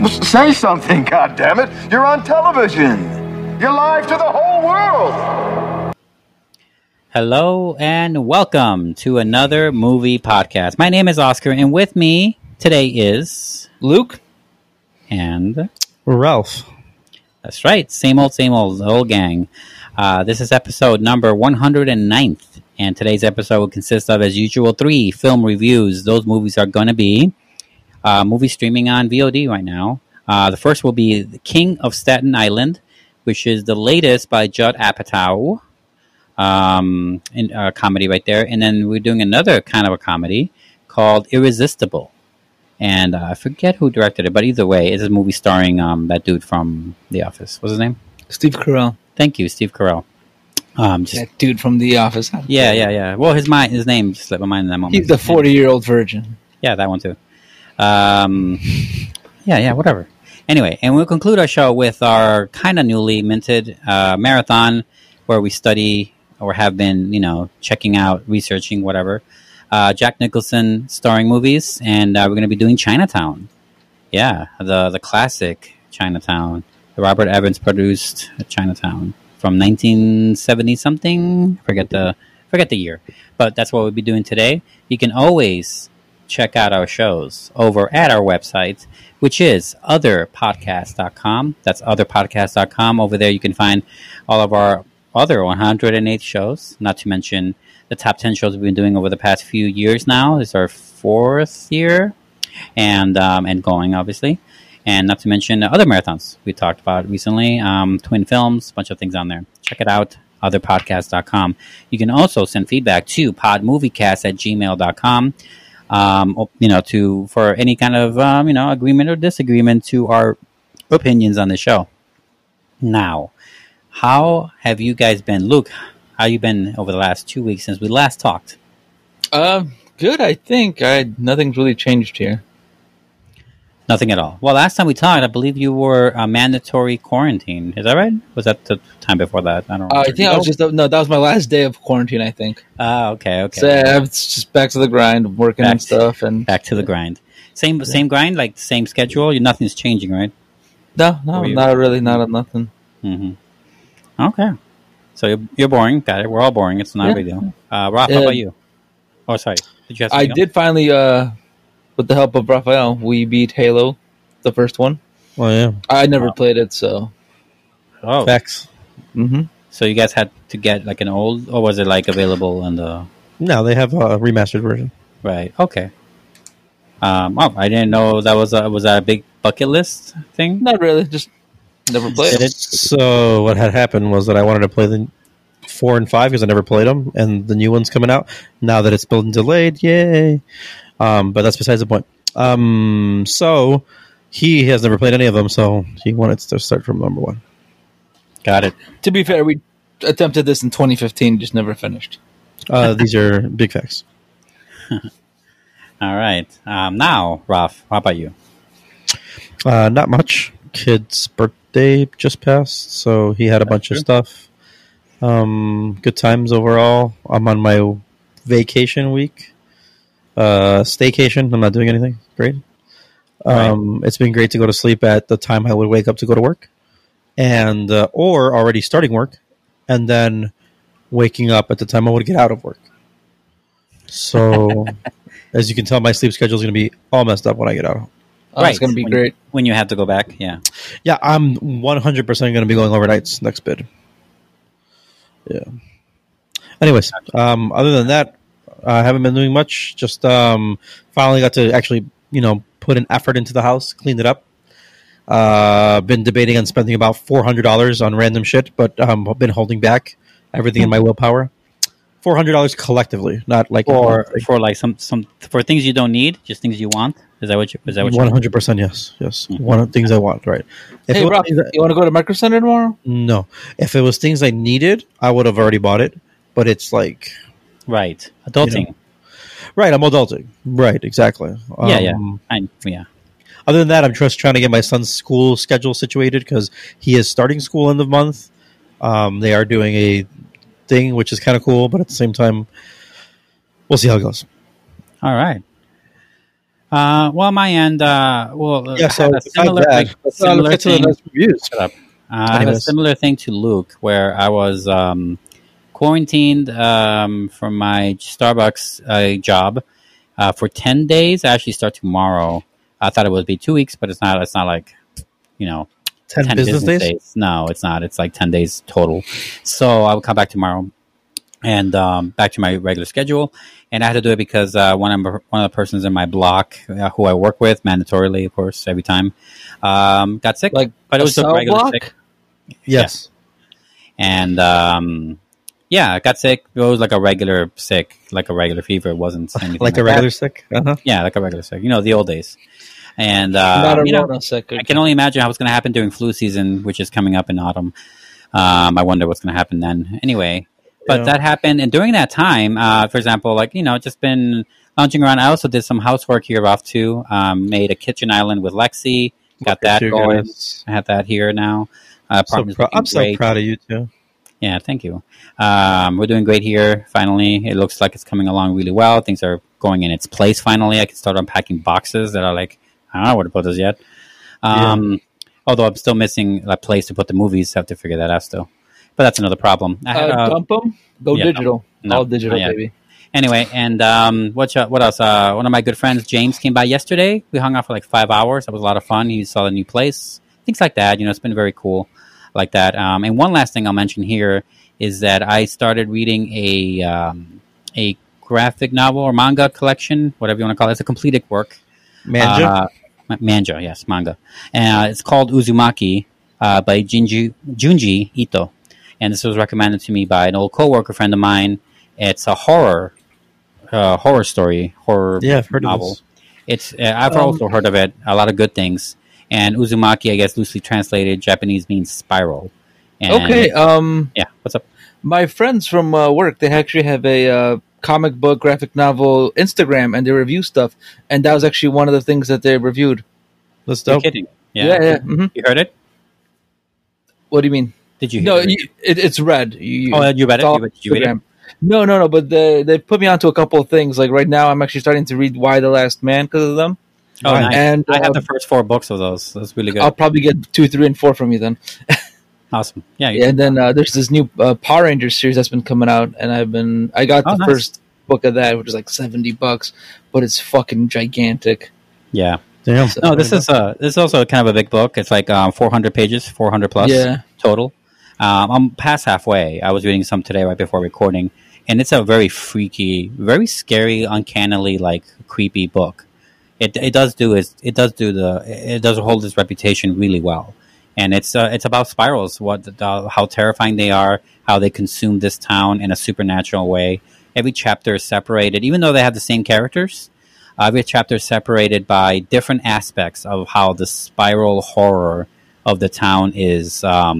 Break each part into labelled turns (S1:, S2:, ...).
S1: Say something, goddammit. You're on television. You're live to the whole world.
S2: Hello and welcome to another movie podcast. My name is Oscar, and with me today is
S3: Luke
S2: and
S4: Ralph.
S2: That's right, same old, the whole gang. This is episode number 109th, and today's episode will consist of, as usual, 3 film reviews. Those movies are going to be movies streaming on VOD right now. The first will be The King of Staten Island, which is the latest by Judd Apatow. In a comedy right there. And then we're doing another kind of a comedy called Irresistible. And I forget who directed it, but either way, it's a movie starring that dude from The Office. What's his name?
S3: Steve Carell.
S2: Thank you, Steve Carell.
S3: That dude from The Office.
S2: Yeah. Well, his name just slipped my mind in that moment.
S3: He's the 40-year-old virgin.
S2: Yeah, that one too. Whatever. Anyway, and we'll conclude our show with our kind of newly minted marathon where we study or have been, checking out, researching, whatever. Jack Nicholson starring movies, and we're going to be doing Chinatown. Yeah, the classic Chinatown. The Robert Evans produced Chinatown from 1970 something. Forget the year, but that's what we'll be doing today. You can always check out our shows over at our website, which is otherpodcast.com. That's otherpodcast.com. Over there you can find all of our other 108 shows, not to mention the top 10 shows we've been doing over the past few years now. This is our 4th year and going, obviously. And not to mention other marathons we talked about recently, Twin Films, a bunch of things on there. Check it out, otherpodcast.com. You can also send feedback to podmoviecast@gmail.com. For any kind of, agreement or disagreement to our opinions on the show. Now, how have you guys been? Luke, how you been over the last 2 weeks since we last talked?
S3: Good, I think. Nothing's really changed here.
S2: Nothing at all. Well, last time we talked, I believe you were mandatory quarantine. Is that right? Was that the time before that? I don't know.
S3: I think I was that was my last day of quarantine, I think.
S2: Okay.
S3: So it's just back to the grind, working and stuff. And
S2: back to the grind. Same grind, like same schedule? Nothing's changing, right?
S3: No, not really, not nothing.
S2: Mm-hmm. Okay. So you're boring. Got it. We're all boring. It's not a big deal. Raph, how about you? Oh, sorry. Did you have something else?
S3: Did finally, with the help of Raphael, we beat Halo, the first one.
S4: Oh, yeah.
S3: I never played it, so.
S2: Oh.
S4: Facts.
S3: Mm-hmm.
S2: So you guys had to get like an old, or was it like available in the...
S4: No, they have a remastered version.
S2: Right. Okay. I didn't know that was that a big bucket list thing?
S3: Not really. Just never played it.
S4: So what had happened was that I wanted to play the 4 and 5 because I never played them, and the new one's coming out now that it's been delayed. Yay! But that's besides the point. So he has never played any of them, so he wanted to start from number 1.
S2: Got it.
S3: To be fair, we attempted this in 2015, just never finished.
S4: These are big facts.
S2: All right. Now, Ralph, how about you?
S4: Not much. Kid's birthday just passed, so he had a bunch of stuff. Good times overall. I'm on my vacation week. Staycation. I'm not doing anything. Great. It's been great to go to sleep at the time I would wake up to go to work, and or already starting work, and then waking up at the time I would get out of work. So, as you can tell, my sleep schedule is going to be all messed up when I get out.
S3: Right. It's going to be great.
S2: When you have to go back, yeah.
S4: Yeah, I'm 100% going to be going overnights next bid. Yeah. Anyways, other than that, I haven't been doing much. Just finally got to actually, put an effort into the house, cleaned it up. Been debating on spending about $400 on random shit, but I've been holding back everything in my willpower. $400 collectively, not like
S2: for like some for things you don't need, just things you want. Is that what you?
S4: 100%? Yes.
S2: Mm-hmm.
S4: One of the things I want, right?
S3: Hey, Rob, you want to go to Micro Center tomorrow?
S4: No. If it was things I needed, I would have already bought it. But it's like
S2: right, adulting.
S4: Right, I'm adulting. Right, exactly.
S2: Yeah.
S4: Other than that, I'm just trying to get my son's school schedule situated because he is starting school end of month. They are doing a thing, which is kind of cool, but at the same time, we'll see how it goes.
S2: All right. Well, on my end,
S4: Yeah,
S2: I
S4: so
S2: had a
S4: besides
S2: similar,
S4: that,
S2: like,
S4: let's
S2: similar
S4: get to the
S2: thing.
S4: next reviews.
S2: Shut up. I had a
S4: Anyways.
S2: similar thing to Luke, where I was quarantined from my Starbucks job for 10 days. I actually start tomorrow. I thought it would be 2 weeks, but it's not. It's not like, you know,
S4: 10 business days?
S2: No, it's not. It's like 10 days total. So I will come back tomorrow and back to my regular schedule. And I had to do it because one of the persons in my block who I work with, mandatorily, of course, every time, got sick.
S3: Like
S2: but it was
S3: a
S2: just
S3: cell
S2: regular
S3: block?
S2: sick.
S4: Yes.
S2: And I got sick. It was like a regular sick, like a regular fever. It wasn't anything
S4: Like a
S2: that.
S4: regular sick? Uh-huh.
S2: Yeah, like a regular sick. You know, the old days. And
S3: Not a
S2: you know,
S3: Rona sick.
S2: I can only imagine how it's going to happen during flu season, which is coming up in autumn. I wonder what's going to happen then. Anyway, but
S4: Yeah.
S2: that happened, and during that time, for example, like, you know, just been lounging around. I also did some housework here off too. Made a kitchen island with Lexi. Got that
S4: You
S2: going.
S4: guys.
S2: I have that here now.
S4: So
S2: Apartment's looking
S4: I'm so
S2: great.
S4: proud of you too.
S2: Yeah, thank you. We're doing great here. Finally, it looks like it's coming along really well. Things are going in its place. Finally, I can start unpacking boxes that are like, I don't know where to put this yet. Although I'm still missing a place to put the movies. I have to figure that out still. But that's another problem. I had,
S3: Dump them? Go
S2: yeah,
S3: digital.
S2: no,
S3: All digital,
S2: not yet.
S3: baby.
S2: Anyway, and what else? One of my good friends, James, came by yesterday. We hung out for like 5 hours. That was a lot of fun. He saw the new place. Things like that. You know, it's been very cool like that. And one last thing I'll mention here is that I started reading a graphic novel or manga collection, whatever you want to call it. It's a completed work.
S4: Manja?
S2: Manga, yes, manga. It's called Uzumaki by Junji Ito. And this was recommended to me by an old coworker friend of mine. It's a horror story,
S4: Yeah, I've heard
S2: novel.
S4: of this.
S2: It's I've also heard of it. A lot of good things. And Uzumaki, I guess, loosely translated, Japanese means spiral. And,
S3: Okay,
S2: yeah. What's up?
S3: my friends from work, they actually have a comic book, graphic novel Instagram, and they review stuff. And that was actually one of the things that they reviewed.
S4: That's
S2: You're
S4: dope.
S2: kidding?
S3: Yeah. Mhm.
S2: You heard it?
S3: What do you mean?
S2: Did you hear
S3: No,
S2: it?
S3: it's read.
S2: Oh, you read it?
S3: it's all
S2: Did you read it?
S3: Instagram. No. But they put me onto a couple of things. Like right now, I'm actually starting to read Why the Last Man because of them.
S2: Oh, nice.
S3: And
S2: I have the first 4 books of those. That's really good.
S3: I'll probably get 2, 3, and 4 from you then.
S2: Awesome. Yeah.
S3: Yeah, and then there's this new Power Rangers series that's been coming out, and I got the
S2: nice.
S3: first book of that, which is like $70, but it's fucking gigantic.
S2: Yeah.
S4: Damn.
S2: No, this is also kind of a big book. It's like 400 pages, 400 plus
S3: Yeah.
S2: total. I'm past halfway. I was reading some today right before recording, and it's a very freaky, very scary, uncannily like creepy book. It does hold its reputation really well, and it's about spirals. How terrifying they are, how they consume this town in a supernatural way. Every chapter is separated, even though they have the same characters. Every chapter is separated by different aspects of how the spiral horror of the town is,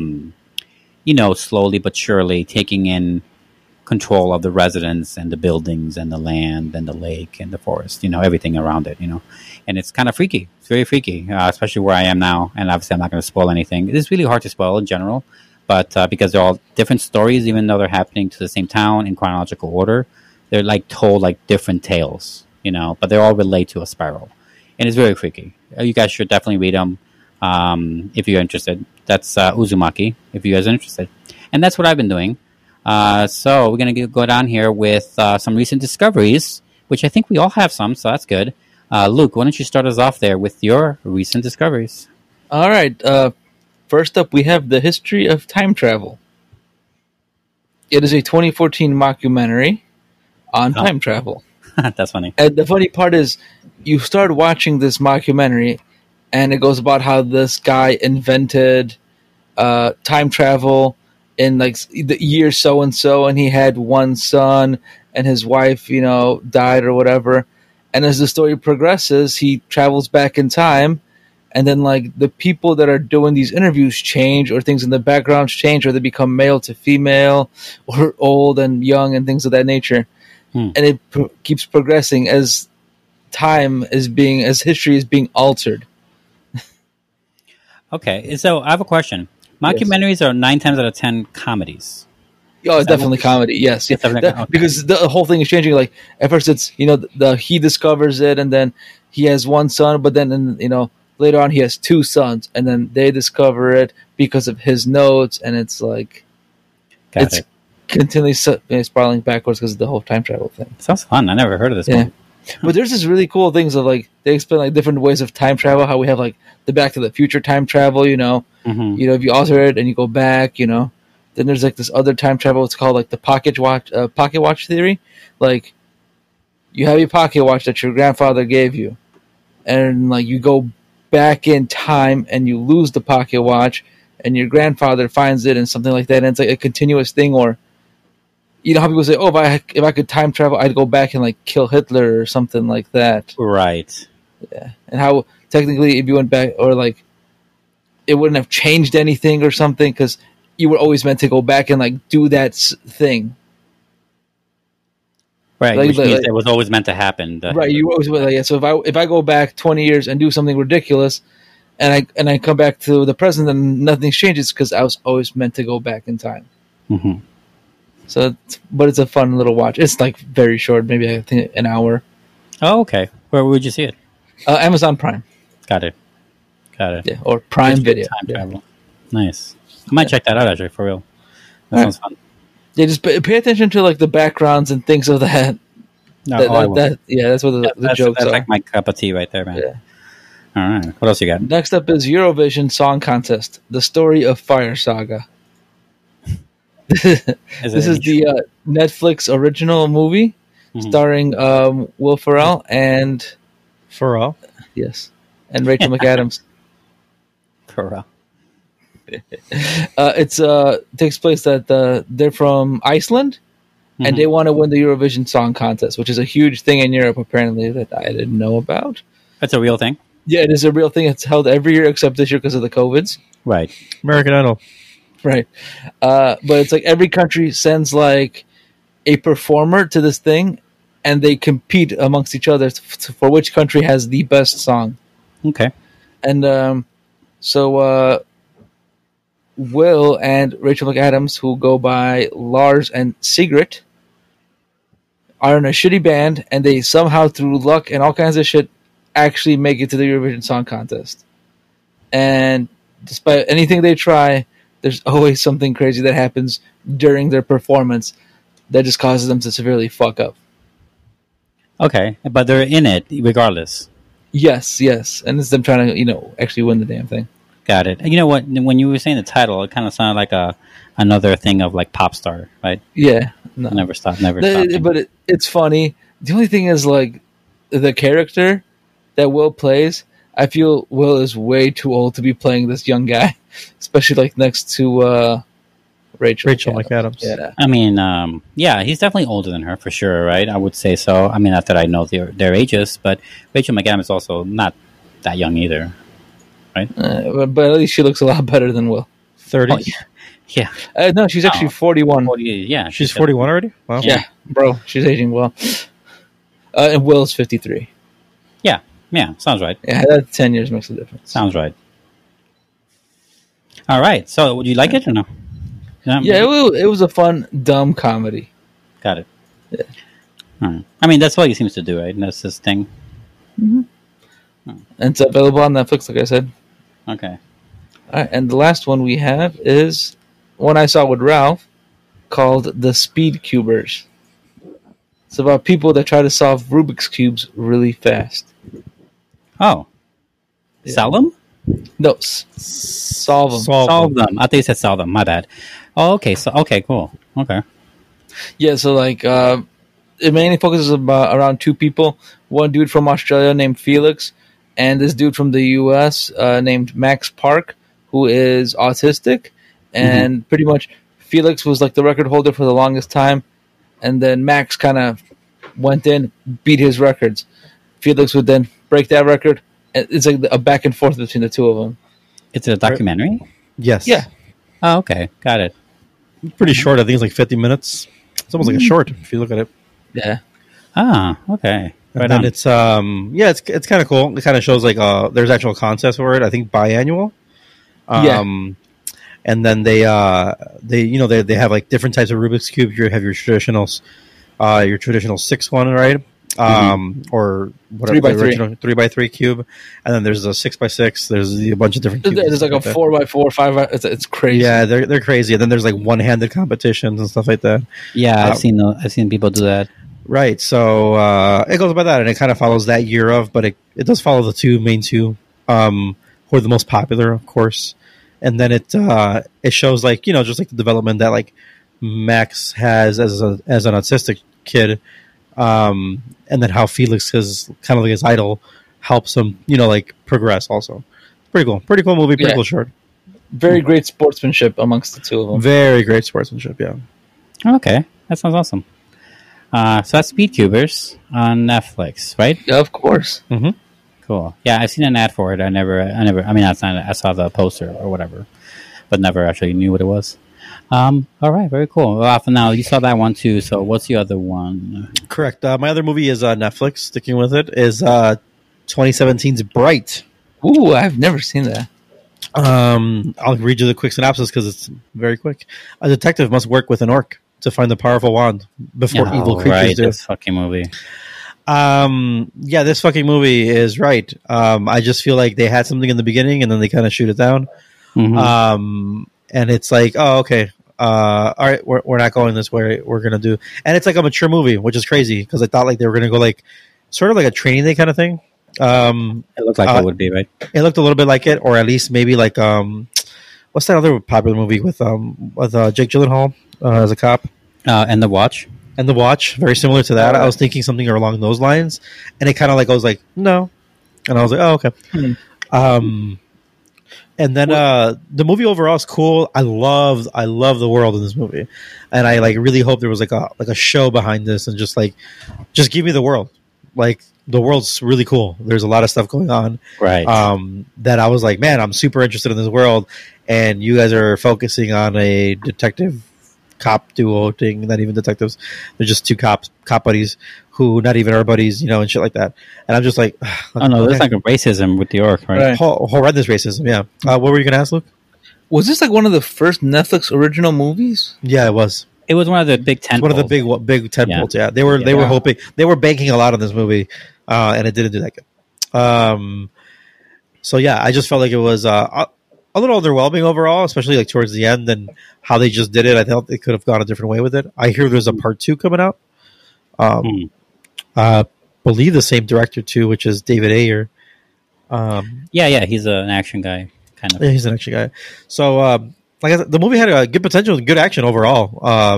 S2: slowly but surely taking in control of the residents and the buildings and the land and the lake and the forest, everything around it, And it's kind of freaky. It's very freaky, especially where I am now. And obviously I'm not going to spoil anything. It is really hard to spoil in general, but because they're all different stories, even though they're happening to the same town in chronological order, they're like told like different tales, but they all relate to a spiral. And it's very freaky. You guys should definitely read them if you're interested. That's Uzumaki, if you guys are interested. And that's what I've been doing. So we're going to go down here with some recent discoveries, which I think we all have some, so that's good. Luke, why don't you start us off there with your recent discoveries?
S3: All right. First up, we have the history of time travel. It is a 2014 mockumentary on time travel.
S2: That's funny.
S3: And the funny part is, you start watching this mockumentary, and it goes about how this guy invented time travel in like the year so and so, and he had one son, and his wife, died or whatever. And as the story progresses, he travels back in time, and then like the people that are doing these interviews change, or things in the background change, or they become male to female, or old and young, and things of that nature. And it keeps progressing as as history is being altered.
S2: Okay, so I have a question. Mockumentaries are 9 times out of 10 comedies.
S3: Oh, it's definitely comedy. Yes, yeah.
S2: Definitely, okay.
S3: Because the whole thing is changing. Like at first, it's he discovers it, and then he has one son, but then later on he has two sons, and then they discover it because of his notes, and it's like
S2: Got
S3: it's
S2: it.
S3: continually spiraling backwards because of the whole time travel thing.
S2: Sounds fun. I never heard of this
S3: Yeah.
S2: one.
S3: But there's this really cool things of like they explain like different ways of time travel. How we have like the Back to the Future time travel.
S2: Mhm.
S3: If you alter it and you go back, then there's like this other time travel. It's called like the pocket watch theory. Like you have your pocket watch that your grandfather gave you, and like you go back in time and you lose the pocket watch, and your grandfather finds it and something like that. And it's like a continuous thing, or how people say, "Oh, if I could time travel, I'd go back and like kill Hitler or something like that."
S2: Right.
S3: Yeah, and how technically, if you went back, or like, it wouldn't have changed anything or something because you were always meant to go back and like do that thing.
S2: Right.
S3: Like-
S2: Which means
S3: like-
S2: it was always meant to happen.
S3: Right, you always So if I go back 20 years and do something ridiculous, and I come back to the present and nothing changes because I was always meant to go back in time.
S2: Hmm.
S3: So, but it's a fun little watch. It's like very short, maybe I think an hour.
S2: Oh, okay. Where would you see it?
S3: Amazon Prime,
S2: Got it.
S3: yeah, or Prime Video.
S2: Time
S3: Yeah.
S2: travel. Nice. I might check that out actually for real. That
S3: Alright.
S2: sounds fun.
S3: Yeah, just pay attention to like the backgrounds and things of that.
S2: No,
S3: That's what
S2: Yeah,
S3: the
S2: that's
S3: jokes are.
S2: like my cup of tea right there, man.
S3: Yeah.
S2: All right. What else you got?
S3: Next up is Eurovision Song Contest: The Story of Fire Saga. This is the Netflix original movie
S2: Mhm.
S3: starring Will Ferrell and Rachel McAdams.
S2: Correct.
S3: It's takes place that they're from Iceland and
S2: Mhm.
S3: they want to win the Eurovision Song Contest, which is a huge thing in Europe apparently that I didn't know about.
S2: That's a real thing.
S3: Yeah, it is a real thing. It's held every year except this year because of the COVIDs.
S2: Right.
S4: American Idol.
S3: Right. But it's like every country sends like a performer to this thing and they compete amongst each other for which country has the best song.
S2: Okay.
S3: And so Will and Rachel McAdams, who go by Lars and Sigrid, are in a shitty band and they somehow, through luck and all kinds of shit, actually make it to the Eurovision Song Contest. And despite anything they try, there's always something crazy that happens during their performance that just causes them to severely fuck up.
S2: Okay. But they're in it regardless.
S3: Yes, and it's them trying to, actually win the damn thing.
S2: Got it. You know what? When you were saying the title, it kind of sounded like another thing of like pop star, right?
S3: Yeah, no.
S2: Never stop. Never
S3: The-
S2: stop.
S3: but it's funny. The only thing is, like, the character that Will plays, I feel Will is way too old to be playing this young guy, especially like next to Rachel
S4: McAdams.
S3: Yeah,
S2: I mean, yeah, he's definitely older than her for sure, right? I would say so. I mean, not that I know their ages, but Rachel McAdams is also not that young either.
S3: but at least she looks a lot better than Will.
S4: 30.
S2: Oh, yeah.
S3: No, she's actually 41.
S2: 40, yeah.
S4: She's 41 already? Wow.
S3: Yeah, bro, she's aging well. And Will's 53.
S2: Yeah, sounds right.
S3: Yeah, that 10 years makes a difference.
S2: Sounds right. All right. So, would you like it or no?
S3: Yeah, it was a fun, dumb comedy.
S2: Got it.
S3: Yeah.
S2: All right. I mean, that's what he seems to do, right? That's his thing.
S3: And it's available on Netflix, like I said.
S2: Okay.
S3: All right, and the last one we have is one I saw with Ralph called The Speed Cubers. It's about people that try to solve Rubik's Cubes really fast.
S2: Oh.
S3: Yeah.
S2: Sell them?
S3: No, solve them.
S2: Solve them. I think you said solve them. My bad. Oh, okay. So, okay, cool. Okay.
S3: Yeah, so like it mainly focuses around two people. One dude from Australia named Felix, and this dude from the U.S. Named Max Park, who is autistic. And pretty much Felix was like the record holder for the longest time, and then Max kind of went in, beat his records. Felix would then break that record. And it's like a back and forth between the two of them.
S2: It's a documentary?
S4: Yes.
S3: Yeah.
S2: Oh, okay. Got it.
S4: Pretty short. I think it's like 50 minutes. It's almost like a short if you look at it.
S3: Yeah.
S2: Ah, okay.
S4: And
S2: Right
S4: then
S2: on.
S4: it's it's kind of cool. It kind of shows like there's actual contests for it. I think biannual. And then they have like different types of Rubik's cube. You have your traditional 6 one, right? or whatever
S3: 3x3.
S4: the original 3x3 cube, and then there's a 6x6. There's a bunch of different cubes.
S3: There's like a 4x4, 5. It's crazy.
S4: Yeah, they're crazy. And then there's like one-handed competitions and stuff like that.
S2: Yeah, I've seen people do that.
S4: Right. So it goes by that, and it kind of follows that year of, but it does follow the main two, who are the most popular, of course. And then it shows like just like the development that like Max has as an autistic kid, and then how Felix is kind of like his idol helps him like progress. Also, pretty cool movie, pretty cool short.
S3: Very great sportsmanship amongst the two of them.
S4: Very great sportsmanship. Yeah.
S2: Okay, that sounds awesome. So that's Speedcubers on Netflix, right?
S3: Yeah, of course.
S4: Mm-hmm.
S2: Cool. Yeah, I've seen an ad for it. I saw the poster or whatever, but never actually knew what it was. All right, very cool. Well, for now, you saw that one too. So what's the other one?
S4: Correct. My other movie is Netflix. Sticking with it is 2017's Bright.
S3: Ooh, I've never seen that.
S4: I'll read you the quick synopsis because it's very quick. A detective must work with an orc to find the powerful wand before evil creatures do.
S2: This fucking movie.
S4: Yeah, this fucking movie is right. I just feel like they had something in the beginning and then they kind of shoot it down.
S2: Mm-hmm.
S4: And it's like, oh, okay. All right, we're not going this way. We're gonna do, and it's like a mature movie, which is crazy because I thought like they were gonna go like sort of like a Training Day kind of thing.
S2: It looked like it would be, right?
S4: It looked a little bit like it, or at least maybe like what's that other popular movie with Jake Gyllenhaal as a cop?
S2: And The Watch.
S4: And The Watch, very similar to that. I was thinking something along those lines, and it kind of like I was like, no, and I was like, oh, okay. And then the movie overall is cool. I love the world in this movie, and I like really hope there was like a show behind this, and just give me the world. Like the world's really cool. There's a lot of stuff going on,
S2: right?
S4: That I was like, man, I'm super interested in this world, and you guys are focusing on a detective cop duo thing. Not even detectives; they're just two cop buddies who not even are buddies, and shit like that. And I'm just like,
S2: oh no, there's like a racism with the orc, right?
S4: Horrendous racism. Yeah. What were you going to ask, Luke?
S3: Was this like one of the first Netflix original movies?
S4: Yeah, it was.
S2: It was one of the big tentpoles.
S4: One of the big tentpoles. Yeah, they were hoping, they were banking a lot on this movie, and it didn't do that good. So yeah, I just felt like it was a little underwhelming overall, especially like towards the end and how they just did it. I thought they could have gone a different way with it. I hear there's a part 2 coming out. Believe the same director too, which is David Ayer.
S2: Yeah, he's an action guy, kind of.
S4: Yeah, he's an action guy. So, like I said, the movie had a good potential and good action overall.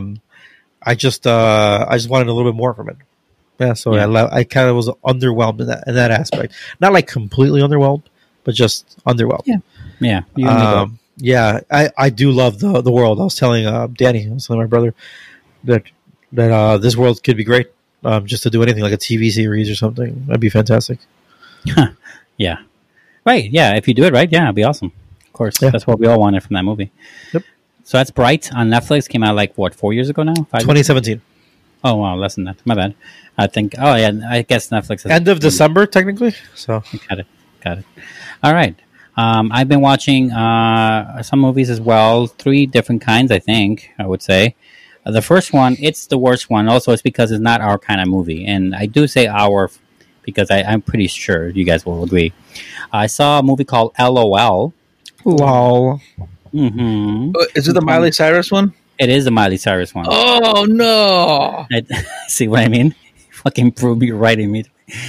S4: I just wanted a little bit more from it. Yeah, so yeah. I kind of was underwhelmed in that aspect. Not like completely underwhelmed, but just underwhelmed.
S2: Yeah.
S4: Yeah, I do love the world. I was telling Danny, I was telling my brother that this world could be great. Just to do anything like a TV series or something, that'd be fantastic.
S2: Yeah, right. Yeah, if you do it right, yeah, it'd be awesome. Of course, that's what we all wanted from that movie.
S4: Yep.
S2: So that's Bright on Netflix. Came out like 4 years ago now.
S4: 2017.
S2: Oh wow, less than that. My bad. I think. Oh yeah, I guess Netflix.
S4: End of December, technically. So
S2: got it. All right. I've been watching some movies as well. 3 different kinds, I think. I would say. The first one, it's the worst one. Also, it's because it's not our kind of movie. And I do say our because I'm pretty sure you guys will agree. I saw a movie called LOL.
S4: LOL.
S2: Mm-hmm.
S3: Is it the Miley Cyrus one?
S2: It is the Miley Cyrus one.
S3: Oh, no.
S2: See what I mean? Fucking prove me right immediately.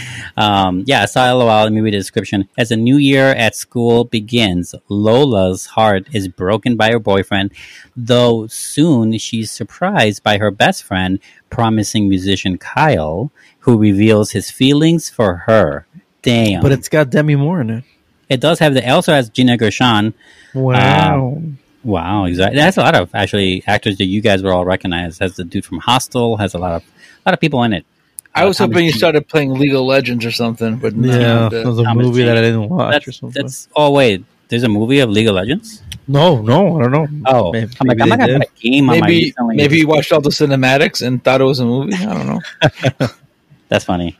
S2: I saw LOL. Let me read the description. As a new year at school begins, Lola's heart is broken by her boyfriend, though soon she's surprised by her best friend, promising musician Kyle, who reveals his feelings for her. Damn.
S4: But it's got Demi Moore in it.
S2: It does have it also has Gina Gershon.
S4: Wow.
S2: Wow, exactly. It has a lot of actually actors that you guys will all recognize. It has the dude from Hostel, has a lot of people in it.
S3: I was hoping you started playing League of Legends or something, but
S4: no. It was a movie that I didn't watch or something.
S2: Wait, there's a movie of League of Legends?
S4: No, I don't know.
S2: Oh, maybe I'm not gonna put a game on
S3: maybe you watched all the cinematics and thought it was a movie. I don't know.
S2: That's funny.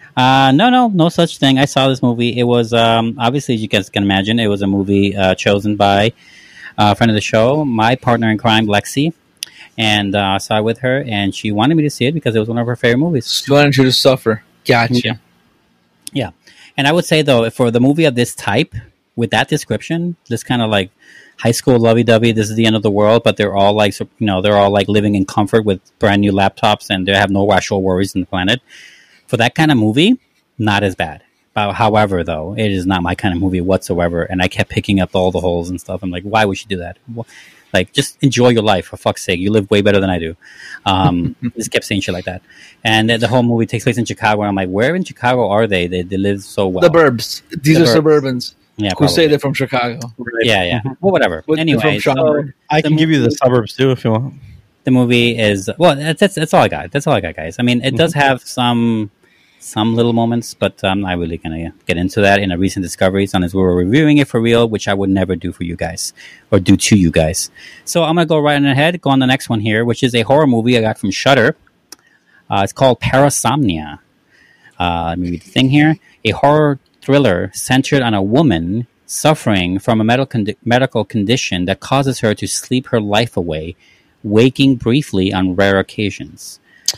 S2: No such thing. I saw this movie. It was obviously, as you guys can imagine, it was a movie chosen by a friend of the show, my partner in crime, Lexi. And I saw it with her, and she wanted me to see it because it was one of her favorite movies.
S3: She wanted you to suffer. Gotcha.
S2: Yeah. And I would say, though, for the movie of this type, with that description, this kind of like high school lovey-dovey, this is the end of the world, but they're all like, they're all like living in comfort with brand new laptops and they have no actual worries in the planet. For that kind of movie, not as bad. However, though, it is not my kind of movie whatsoever. And I kept picking up all the holes and stuff. I'm like, why would you do that? Like, just enjoy your life, for fuck's sake. You live way better than I do. Just kept saying shit like that. And the whole movie takes place in Chicago. And I'm like, where in Chicago are they? They live so well.
S3: The burbs. These are suburbans.
S2: Yeah,
S3: who say they're from Chicago.
S2: Yeah. Well, whatever. Anyway,
S4: I can give you the suburbs too if you want.
S2: The movie is that's all I got. That's all I got, guys. I mean, it does have some little moments, but I'm not really gonna get into that in a recent discoveries on as we were reviewing it for real, which I would never do for you guys or do to you guys. So I'm gonna go right ahead, go on the next one here, which is a horror movie I got from Shudder. It's called Parasomnia. Let me read the thing here. A horror thriller centered on a woman suffering from a medical condition that causes her to sleep her life away, waking briefly on rare occasions.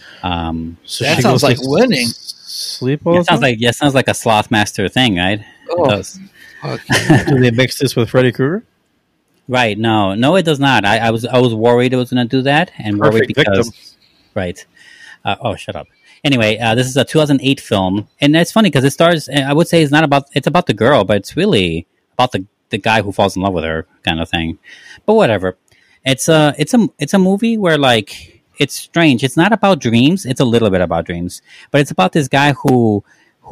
S3: So that sounds like winning.
S4: Sleep all the time?
S2: Sounds like a Slothmaster thing, right?
S3: Oh.
S2: It does.
S4: Do they mix this with Freddy Krueger?
S2: Right. No, it does not. I was worried it was going to do that, and
S4: Perfect
S2: worried because
S4: victim.
S2: Right. Shut up. Anyway, this is a 2008 film, and it's funny because it stars. I would say it's about the girl, but it's really about the guy who falls in love with her, kind of thing. But whatever. It's a movie where like it's strange. It's not about dreams. It's a little bit about dreams, but it's about this guy who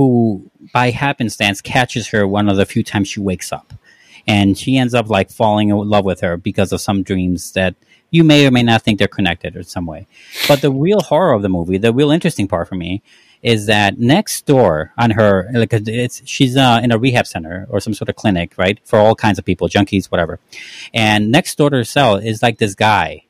S2: by happenstance catches her one of the few times she wakes up, and she ends up like falling in love with her because of some dreams that you may or may not think they're connected in some way. But the real horror of the movie, the real interesting part for me, is that next door on her, like she's in a rehab center or some sort of clinic, right, for all kinds of people, junkies, whatever. And next door to her cell is like this guy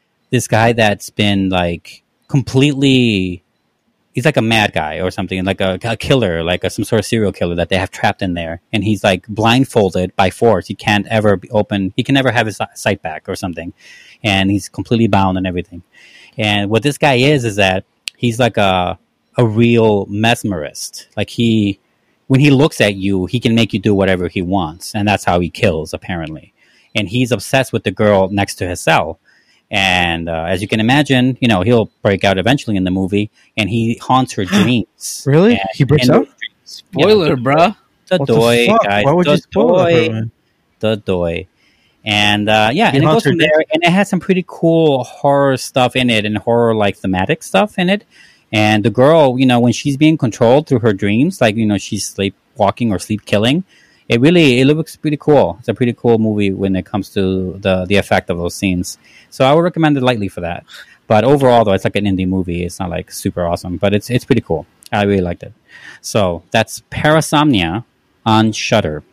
S2: that's been like completely. He's like a mad guy or something, like a killer, like some sort of serial killer that they have trapped in there. And he's like blindfolded by force. He can't ever be open. He can never have his sight back or something. And he's completely bound and everything. And what this guy is that he's like a real mesmerist. Like when he looks at you, he can make you do whatever he wants. And that's how he kills, apparently. And he's obsessed with the girl next to his cell. And as you can imagine, he'll break out eventually in the movie, and he haunts her dreams.
S4: Really? He breaks out?
S3: Spoiler, bruh.
S2: The doy, guys.
S4: Why would you spoil that for me?
S2: The doy. And and it goes from there, and it has some pretty cool horror stuff in it, and horror like thematic stuff in it. And the girl, when she's being controlled through her dreams, like she's sleepwalking or sleep killing. It looks pretty cool. It's a pretty cool movie when it comes to the effect of those scenes. So I would recommend it lightly for that. But overall, though, it's like an indie movie. It's not like super awesome, but it's pretty cool. I really liked it. So that's Parasomnia on Shudder.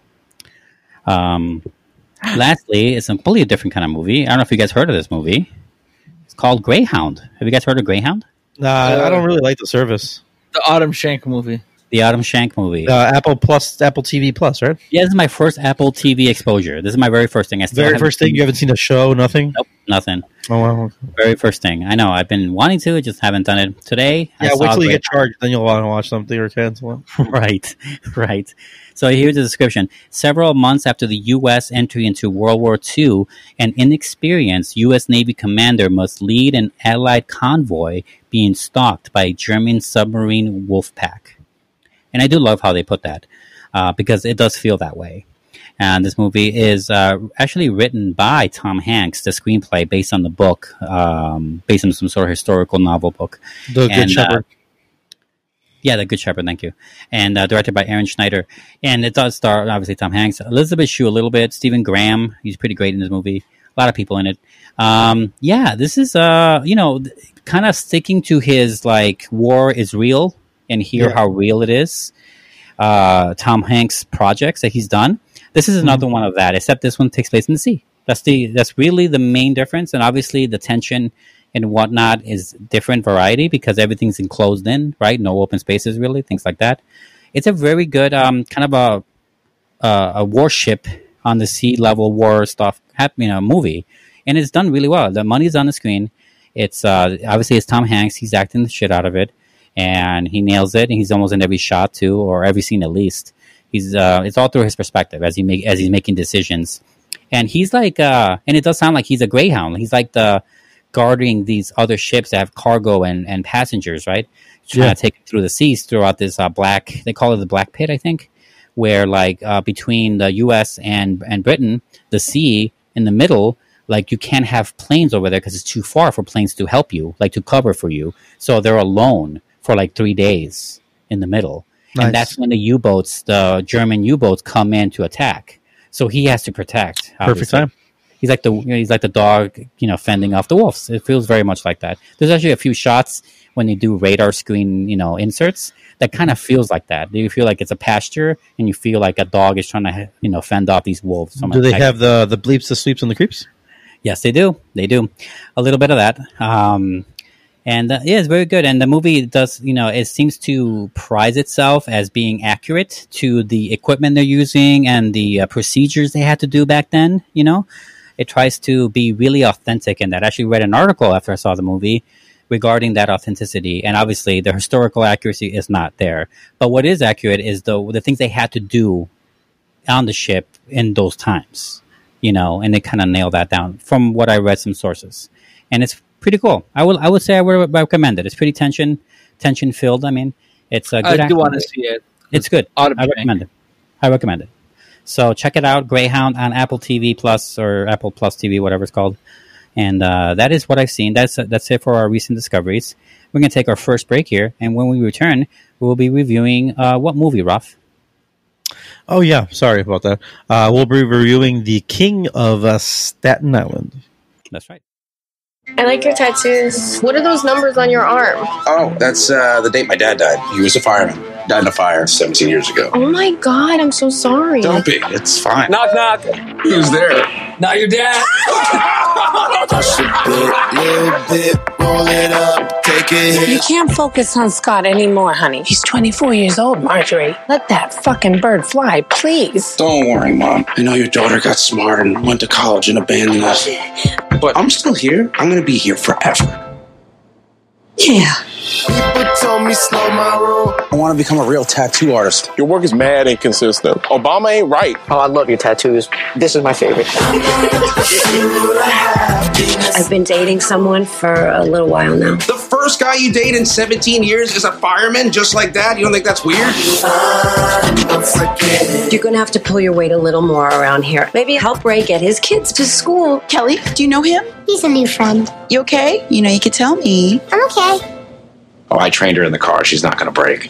S2: Lastly, it's a completely different kind of movie. I don't know if you guys heard of this movie. It's called Greyhound. Have you guys heard of Greyhound?
S4: Nah, I don't really like the service.
S3: The Autumn Shank movie.
S2: The Autumn Shank movie.
S4: Apple TV Plus, right?
S2: Yeah, this is my first Apple TV exposure. This is my very first thing.
S4: Very first thing? You haven't seen a show, nothing?
S2: Nope, nothing.
S4: Oh, wow.
S2: Very first thing. I know. I've been wanting to, just haven't done it. Today,
S4: yeah, wait till you get charged, then you'll want to watch something or cancel
S2: it. Right. So here's the description. Several months after the U.S. entry into World War II, an inexperienced U.S. Navy commander must lead an Allied convoy being stalked by a German submarine wolf pack. And I do love how they put that, because it does feel that way. And this movie is actually written by Tom Hanks, the screenplay based on the book, based on some sort of historical novel book.
S4: The Good Shepherd.
S2: Yeah, The Good Shepherd, thank you. And directed by Aaron Schneider. And it does star, obviously, Tom Hanks, Elizabeth Shue a little bit, Stephen Graham, he's pretty great in this movie. A lot of people in it. This is, kind of sticking to his, like, war is real. And hear how real it is. Tom Hanks projects that he's done. This is another one of that, except this one takes place in the sea. That's really the main difference, and obviously the tension and whatnot is different variety because everything's enclosed in, right? No open spaces, really, things like that. It's a very good kind of a warship on the sea level war stuff, movie, and it's done really well. The money's on the screen. It's obviously it's Tom Hanks. He's acting the shit out of it. and he nails it. And he's almost in every shot too, or every scene at least. He's it's all through his perspective as he's making decisions, and he's like, and it does sound like he's a Greyhound. He's like the guarding these other ships that have cargo and passengers, right? Trying to take it through the seas throughout this black. They call it the Black Pit, I think, where like between the U.S. and Britain, the sea in the middle, like you can't have planes over there because it's too far for planes to help you, like to cover for you. So they're alone for like 3 days in the middle. Nice. And that's when the U-boats, the German U-boats, come in to attack. So he has to protect. Obviously. Perfect time. He's like the dog, fending off the wolves. It feels very much like that. There's actually a few shots when they do radar screen, inserts that kind of feels like that. You feel like it's a pasture, and you feel like a dog is trying to, fend off these wolves.
S4: Do they have the bleeps, the sweeps, and the creeps?
S2: Yes, they do. They do a little bit of that. And it's very good. And the movie does, it seems to prize itself as being accurate to the equipment they're using and the procedures they had to do back then. It tries to be really authentic in that. I actually read an article after I saw the movie regarding that authenticity. And obviously the historical accuracy is not there. But what is accurate is the things they had to do on the ship in those times, and they kind of nail that down from what I read some sources. And it's pretty cool. I would say I would recommend it. It's pretty tension filled. I mean, it's a good.
S3: I do want to see it.
S2: It's good. I recommend it. So check it out, Greyhound on Apple TV Plus or Apple Plus TV, whatever it's called. And that is what I've seen. That's it for our recent discoveries. We're going to take our first break here, and when we return, we will be reviewing what movie, Ralph?
S4: Oh yeah, sorry about that. We'll be reviewing The King of Staten Island.
S2: That's right.
S5: I like your tattoos. What are those numbers on your arm?
S6: Oh, that's the date my dad died. He was a fireman. Died in a fire 17 years ago.
S5: Oh my God, I'm so sorry.
S6: Don't be. It's fine.
S7: Knock, knock.
S6: Who's there?
S7: Not your dad.
S8: You can't focus on Scott anymore, honey. He's 24 years old, Marjorie. Let that fucking bird fly, please.
S6: Don't worry, Mom. I know your daughter got smart and went to college and abandoned us. But I'm still here. I'm going to be here forever.
S8: Yeah.
S9: People told me slow my roll.
S6: I want to become a real tattoo artist.
S10: Your work is mad inconsistent. Obama ain't right.
S7: Oh, I love your tattoos. This is my favorite.
S5: I've been dating someone for a little while now.
S6: The first guy you date in 17 years is a fireman, just like that? You don't think that's weird?
S5: You're gonna have to pull your weight a little more around here. Maybe help Ray get his kids to school.
S11: Kelly, do you know him?
S12: He's a new friend.
S11: You okay? You could tell me.
S12: I'm okay.
S6: Oh, I trained her in the car. She's not going to break.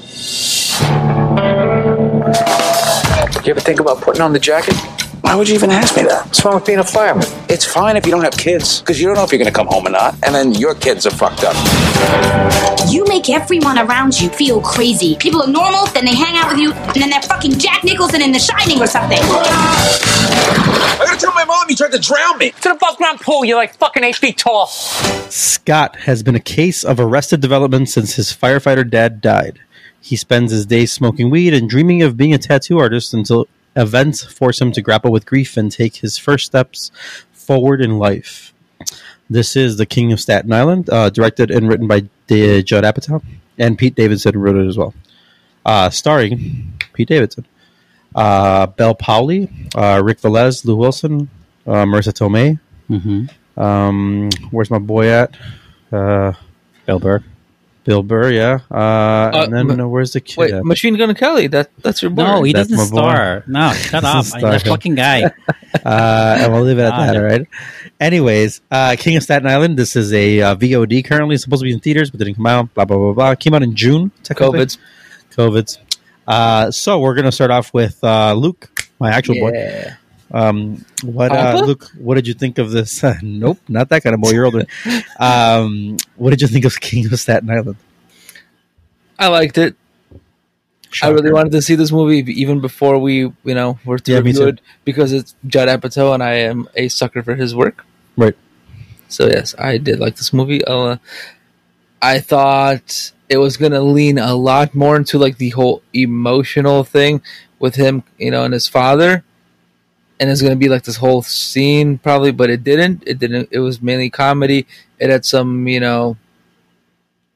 S7: You ever think about putting on the jacket?
S6: Why would you even ask me that?
S7: What's wrong with being a fireman?
S6: It's fine if you don't have kids, because you don't know if you're going to come home or not, and then your kids are fucked up.
S12: You make everyone around you feel crazy. People are normal, then they hang out with you, and then they're fucking Jack Nicholson in The Shining or something.
S6: I gotta tell my mom you tried to drown me.
S7: To the above ground pool, you're like fucking 8 feet tall.
S4: Scott has been a case of arrested development since his firefighter dad died. He spends his days smoking weed and dreaming of being a tattoo artist until events force him to grapple with grief and take his first steps forward in life. This is The King of Staten Island, directed and written by Judd Apatow, and Pete Davidson wrote it as well. Starring Pete Davidson, Belle Powley, Rick Velez, Lou Wilson, Marissa Tomei.
S2: Mm-hmm.
S4: Where's my boy at?
S2: Bill Burr.
S4: Bill Burr, yeah. And then where's the kid?
S3: Wait,
S4: at?
S3: Machine Gun Kelly. That's your boy.
S2: No, he
S4: That's
S2: doesn't
S4: my boy.
S2: star. No, shut up. That fucking guy.
S4: And we'll leave it at that, all right? Anyways, King of Staten Island. This is a VOD currently. It's supposed to be in theaters, but didn't come out. Blah, blah, blah, blah. Came out in June. COVID's. So we're going to start off with Luke, my actual boy. Luke, what did you think of this? Nope, not that kind of boy. You're older. What did you think of King of Staten Island?
S3: I liked it. Shocker. I really wanted to see this movie even before we, were to review it because it's Judd Apatow and I am a sucker for his work.
S4: Right.
S3: So yes, I did like this movie. I thought it was going to lean a lot more into like the whole emotional thing with him, and his father. And it's going to be like this whole scene probably, but it didn't. It was mainly comedy. It had some,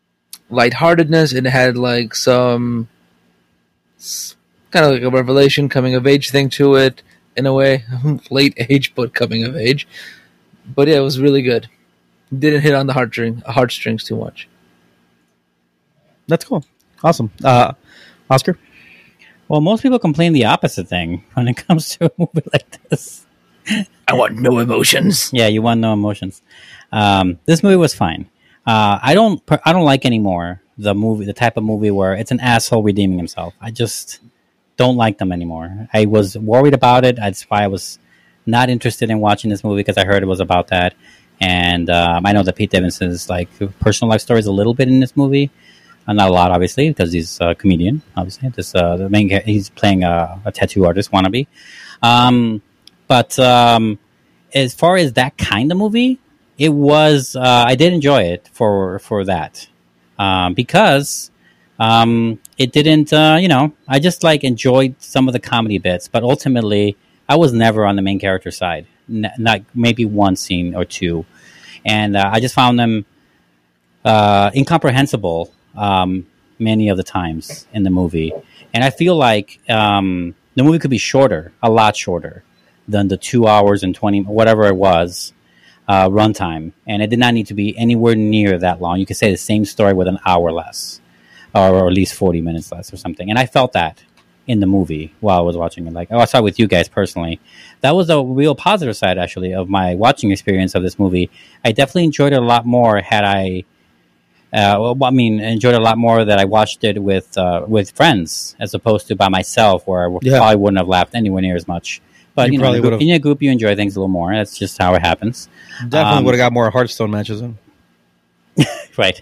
S3: lightheartedness. It had like some kind of like a revelation, coming of age thing to it in a way. Late age, but coming of age. But yeah, it was really good. Didn't hit on the heartstrings too much.
S4: That's cool. Awesome. Oscar?
S2: Well, most people complain the opposite thing when it comes to a movie like this.
S3: I want no emotions.
S2: Yeah, you want no emotions. This movie was fine. I don't like anymore the type of movie where it's an asshole redeeming himself. I just don't like them anymore. I was worried about it. That's why I was not interested in watching this movie, because I heard it was about that. And I know that Pete Davidson's like personal life story is a little bit in this movie. Not a lot, obviously, because he's a comedian. Obviously, the main he's playing a tattoo artist wannabe. But as far as that kind of movie, it was. I did enjoy it for that because it didn't. I just like enjoyed some of the comedy bits, but ultimately, I was never on the main character side. Not maybe one scene or two, and I just found them incomprehensible. Many of the times in the movie, and I feel like the movie could be shorter, a lot shorter than the 2 hours and 20 whatever it was runtime, and it did not need to be anywhere near that long. You could say the same story with an hour less, or at least 40 minutes less or something, and I felt that in the movie while I was watching it. Like, I saw it with you guys personally. That was a real positive side, actually, of my watching experience of this movie. I definitely enjoyed it a lot more had I enjoyed it a lot more that I watched it with friends as opposed to by myself, where I probably wouldn't have laughed anywhere near as much. But in a group, you enjoy things a little more. That's just how it happens.
S4: Definitely would have got more Hearthstone matches in.
S2: Right.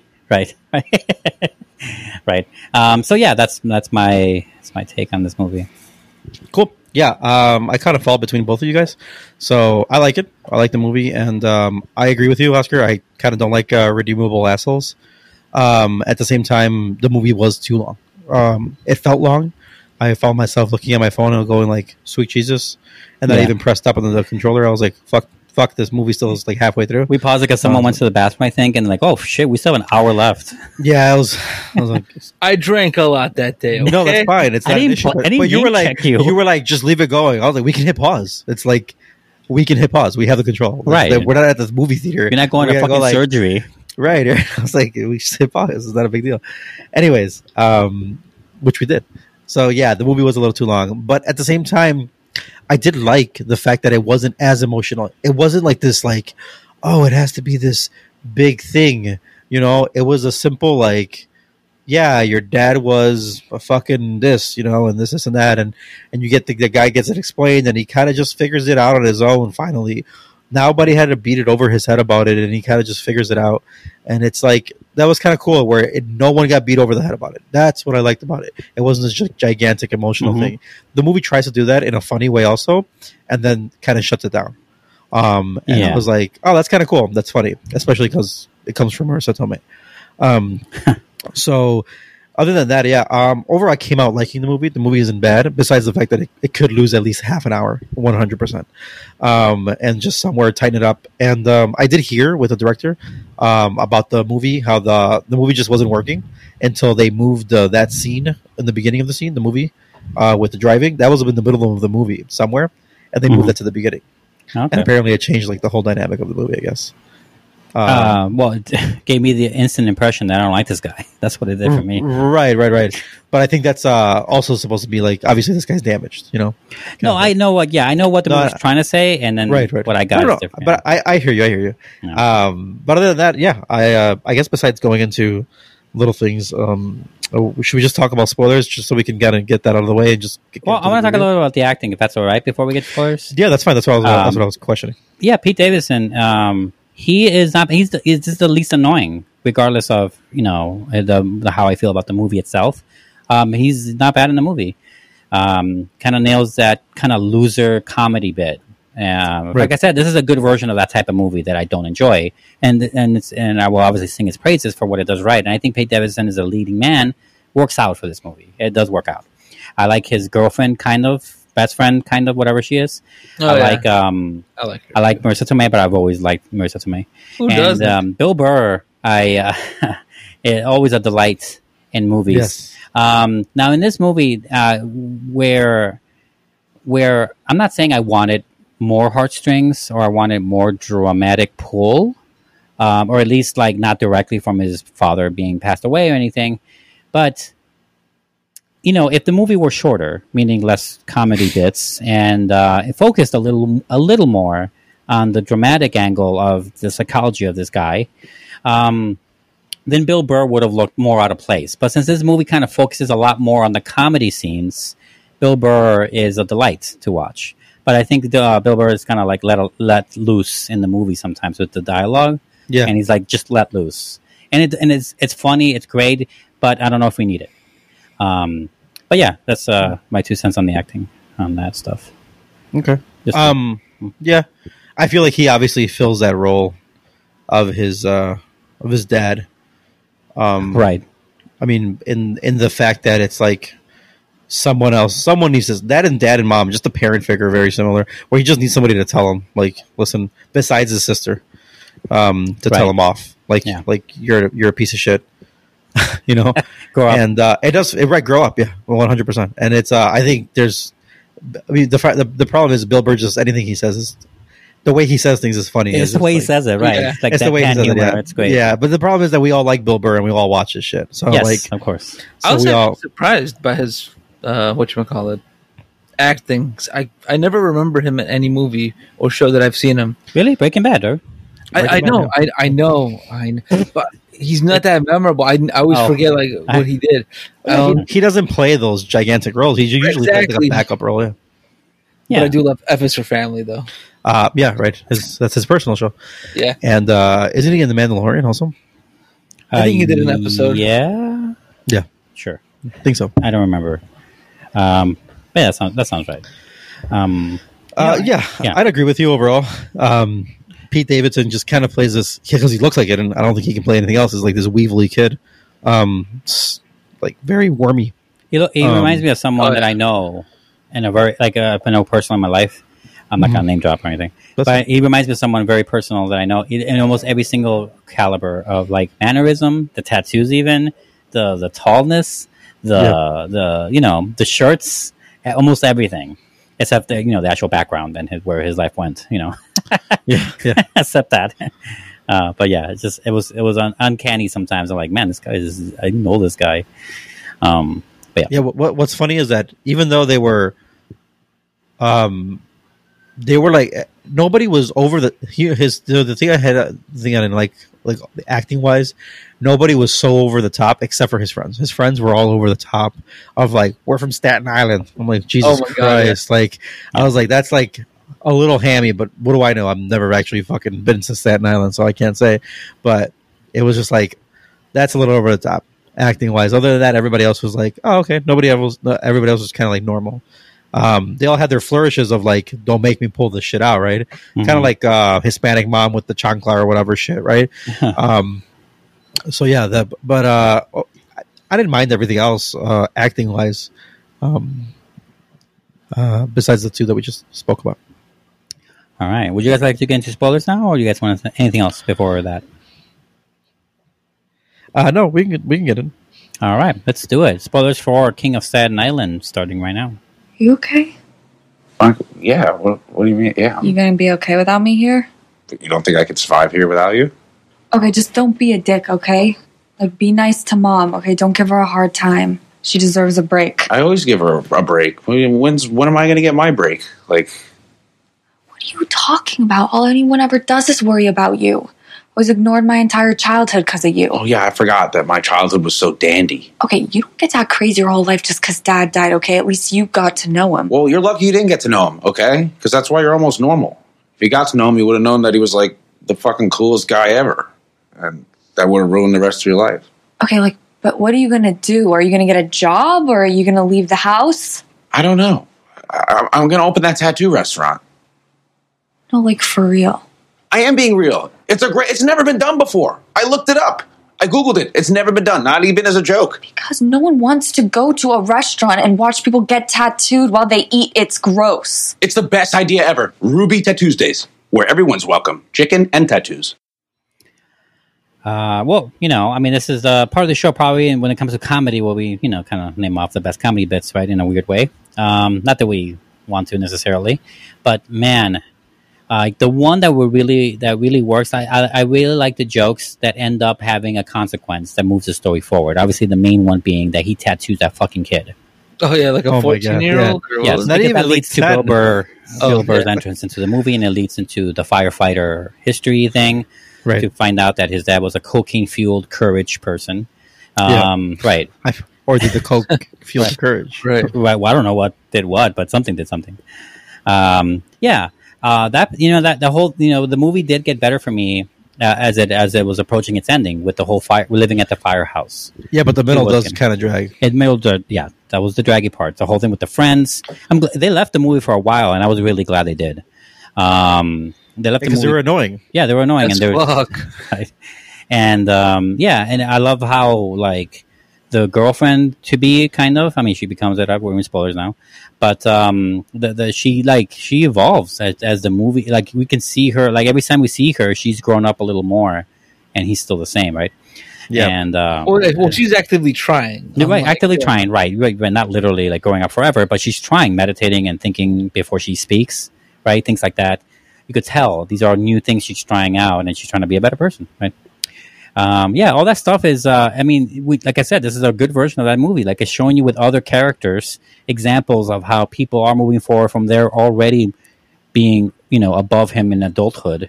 S2: Right. So yeah, that's my take on this movie.
S4: Cool. Yeah, I kind of fall between both of you guys. So I like it. I like the movie, and I agree with you, Oscar. I kind of don't like redeemable assholes. At the same time, the movie was too long. It felt long. I found myself looking at my phone and going like, "Sweet Jesus!" And then I even pressed up on the controller. I was like, "Fuck! This movie still is like halfway through."
S2: We paused because someone went to the bathroom, I think, and like, "Oh shit, we still have an hour left."
S4: Yeah, I was like,
S3: I drank a lot that day. Okay?
S4: No, that's fine. It's not an issue. But you were like, you were like, just leave it going. I was like, we can hit pause. It's like we can hit pause. We have the control.
S2: Right.
S4: We're not at the movie theater.
S2: You're not going to fucking surgery.
S4: Right. I was like, we just hit pause. It's not a big deal. Anyways, which we did. So yeah, the movie was a little too long, but at the same time, I did like the fact that it wasn't as emotional. It wasn't like this, like, oh, it has to be this big thing. You know, it was a simple, like, yeah, your dad was a fucking this, you know, and this and that, and you get the guy gets it explained, and he kind of just figures it out on his own. Finally, nobody had to beat it over his head about it, and he kind of just figures it out. And it's like, that was kind of cool, where no one got beat over the head about it. That's what I liked about it. It wasn't this gigantic emotional thing. The movie tries to do that in a funny way also, and then kind of shuts it down. And I was like, oh, that's kind of cool. That's funny, especially because it comes from Marissa Tomei. So other than that, overall I came out liking the movie. The movie isn't bad, besides the fact that it could lose at least half an hour, 100%, and just somewhere tighten it up. And I did hear with the director about the movie, how the movie just wasn't working until they moved that scene in the beginning of the scene, the movie with the driving. That was in the middle of the movie somewhere, and they moved that to the beginning. Okay. And apparently it changed like the whole dynamic of the movie, I guess.
S2: Well, it gave me the instant impression that I don't like this guy. That's what it did for me.
S4: Right. But I think that's also supposed to be like, obviously this guy's damaged, you know?
S2: No, I know. I know what the movie's trying to say, and then what I got is different.
S4: But I hear you. No. But other than that, I guess besides going into little things, should we just talk about spoilers just so we can get that out of the way and just?
S2: I want to talk a little about the acting, if that's all right, before we get to spoilers.
S4: Yeah, that's fine. That's what I was questioning.
S2: Yeah, Pete Davidson. He is not. He's just the least annoying, regardless of the how I feel about the movie itself. He's not bad in the movie. Kind of nails that kind of loser comedy bit. Like I said, this is a good version of that type of movie that I don't enjoy, and I will obviously sing its praises for what it does right. And I think Pete Davidson as a leading man works out for this movie. It does work out. I like his girlfriend, kind of. Best friend, kind of, whatever she is. I like her. I like Marissa Tomei, but I've always liked Marissa Tomei.
S3: Who doesn't?
S2: Bill Burr, Always a delight in movies.
S4: Yes.
S2: Now in this movie, where I'm not saying I wanted more heartstrings or I wanted more dramatic pull, or at least like not directly from his father being passed away or anything, but if the movie were shorter, meaning less comedy bits, and it focused a little more on the dramatic angle of the psychology of this guy, then Bill Burr would have looked more out of place. But since this movie kind of focuses a lot more on the comedy scenes, Bill Burr is a delight to watch. But I think Bill Burr is kind of like let loose in the movie sometimes with the dialogue.
S4: Yeah,
S2: and he's like just let loose, and it's funny, it's great, but I don't know if we need it. But yeah, that's my 2 cents on the acting on that stuff.
S4: Okay. Yeah, I feel like he obviously fills that role of his dad.
S2: Right.
S4: I mean, in the fact that it's like someone needs his dad and mom, just a parent figure, very similar, where he just needs somebody to tell him, like, listen, besides his sister, to tell him off, like you're a piece of shit. Grow up. And grow up, 100%. And it's I think the problem is Bill Burr, just anything he says is the way he says things is funny.
S2: It's the way he says it, right?
S4: Yeah.
S2: Like
S4: it's the way he says
S2: humor.
S4: it. Yeah.
S2: It's great.
S4: Yeah, but the problem is that we all like Bill Burr and we all watch his shit. So
S2: yes, of course.
S3: I was actually surprised by his acting. I never remember him in any movie or show that I've seen him.
S2: Really, Breaking Bad, or
S3: I know, but he's not that memorable. I always forget what he did.
S4: He doesn't play those gigantic roles. He usually plays like a backup role. Yeah.
S3: But I do love F is for Family, though.
S4: Yeah, right. That's his personal show.
S3: Yeah.
S4: And isn't he in The Mandalorian also?
S3: I think he did an episode.
S2: Yeah.
S4: Yeah.
S2: Sure.
S4: I think so.
S2: I don't remember. But yeah, that sounds right.
S4: Yeah, I'd agree with you overall. Pete Davidson just kind of plays this because he looks like it, and I don't think he can play anything else. Is like this weevily kid, like very wormy.
S2: He reminds me of someone that I know, and I know personally in my life. I'm not gonna name drop or anything, but he reminds me of someone very personal that I know in almost every single caliber of like mannerism, the tattoos, even the tallness, the shirts, almost everything. Except the actual background and where his life went, yeah. Except that, but yeah, it was uncanny sometimes. I'm like, man, this guy I know this guy. But yeah.
S4: What's funny is that even though they were like nobody was over the thing I didn't like acting wise. Nobody was so over the top except for his friends. His friends were all over the top of like, we're from Staten Island. I'm like, Jesus Christ. God, yeah. Like, I was like, that's like a little hammy, but what do I know? I've never actually fucking been to Staten Island, so I can't say. But it was just like, that's a little over the top acting wise. Other than that, everybody else was like, oh, okay. Everybody else was kind of like normal. They all had their flourishes of like, don't make me pull this shit out, right? Mm-hmm. Kind of like Hispanic mom with the chancla or whatever shit, right? So yeah, I didn't mind everything else acting wise, besides the two that we just spoke about.
S2: All right, would you guys like to get into spoilers now, or do you guys want anything else before that?
S4: No, we can get in.
S2: All right, let's do it. Spoilers for King of Staten Island starting right now.
S13: You okay?
S6: Yeah. What do you mean? Yeah.
S13: You gonna be okay without me here?
S6: You don't think I could survive here without you?
S13: Okay, just don't be a dick, okay? Like, be nice to Mom, okay? Don't give her a hard time. She deserves a break.
S6: I always give her a break. When am I going to get my break? Like,
S13: what are you talking about? All anyone ever does is worry about you. I was ignored my entire childhood because of you.
S6: Oh, yeah, I forgot that my childhood was so dandy.
S13: Okay, you don't get to act crazy your whole life just because Dad died, okay? At least you got to know him.
S6: Well, you're lucky you didn't get to know him, okay? Because that's why you're almost normal. If you got to know him, you would have known that he was, like, the fucking coolest guy ever. And that would have ruined the rest of your life.
S13: Okay, but what are you going to do? Are you going to get a job, or are you going to leave the house?
S6: I don't know. I'm going to open that tattoo restaurant.
S13: No, for real.
S6: I am being real. It's never been done before. I looked it up. I Googled it. It's never been done, not even as a joke.
S13: Because no one wants to go to a restaurant and watch people get tattooed while they eat. It's gross.
S6: It's the best idea ever. Ruby Tattoos Days, where everyone's welcome. Chicken and tattoos.
S2: Well, I mean, this is part of the show probably, and when it comes to comedy, where we, kind of name off the best comedy bits, right, in a weird way. Not that we want to necessarily, but man, the one that really works. I really like the jokes that end up having a consequence that moves the story forward. Obviously, the main one being that he tattoos that fucking kid.
S3: Oh yeah, like a 14-year-old.
S2: Yeah, not even that leads to Bill Burr's entrance into the movie, and it leads into the firefighter history thing.
S4: Right.
S2: To find out that his dad was a cocaine-fueled courage person. Right.
S4: Or did the coke fuel courage?
S3: Right.
S2: Well, I don't know what did what, but something did something. That the whole the movie did get better for me as it was approaching its ending with the whole fire living at the firehouse.
S4: Yeah, but the middle does kind of drag.
S2: That was the draggy part. The whole thing with the friends. They left the movie for a while, and I was really glad they did. They left
S4: because they were annoying.
S2: Yeah, they were annoying,
S3: That's
S2: and they were, right. And and I love how like the girlfriend to be kind of. I mean, she becomes it. We're in spoilers now, but she evolves as the movie. Like we can see her. Like every time we see her, she's grown up a little more, and he's still the same, right?
S4: Yeah.
S2: And
S3: well, she's actively trying.
S2: Right, actively trying. Right, not literally like growing up forever, but she's trying, meditating and thinking before she speaks. Right, things like that. You could tell these are new things she's trying out, and she's trying to be a better person, right? All that stuff is. Like I said, this is a good version of that movie. Like it's showing you with other characters examples of how people are moving forward from their already being, above him in adulthood.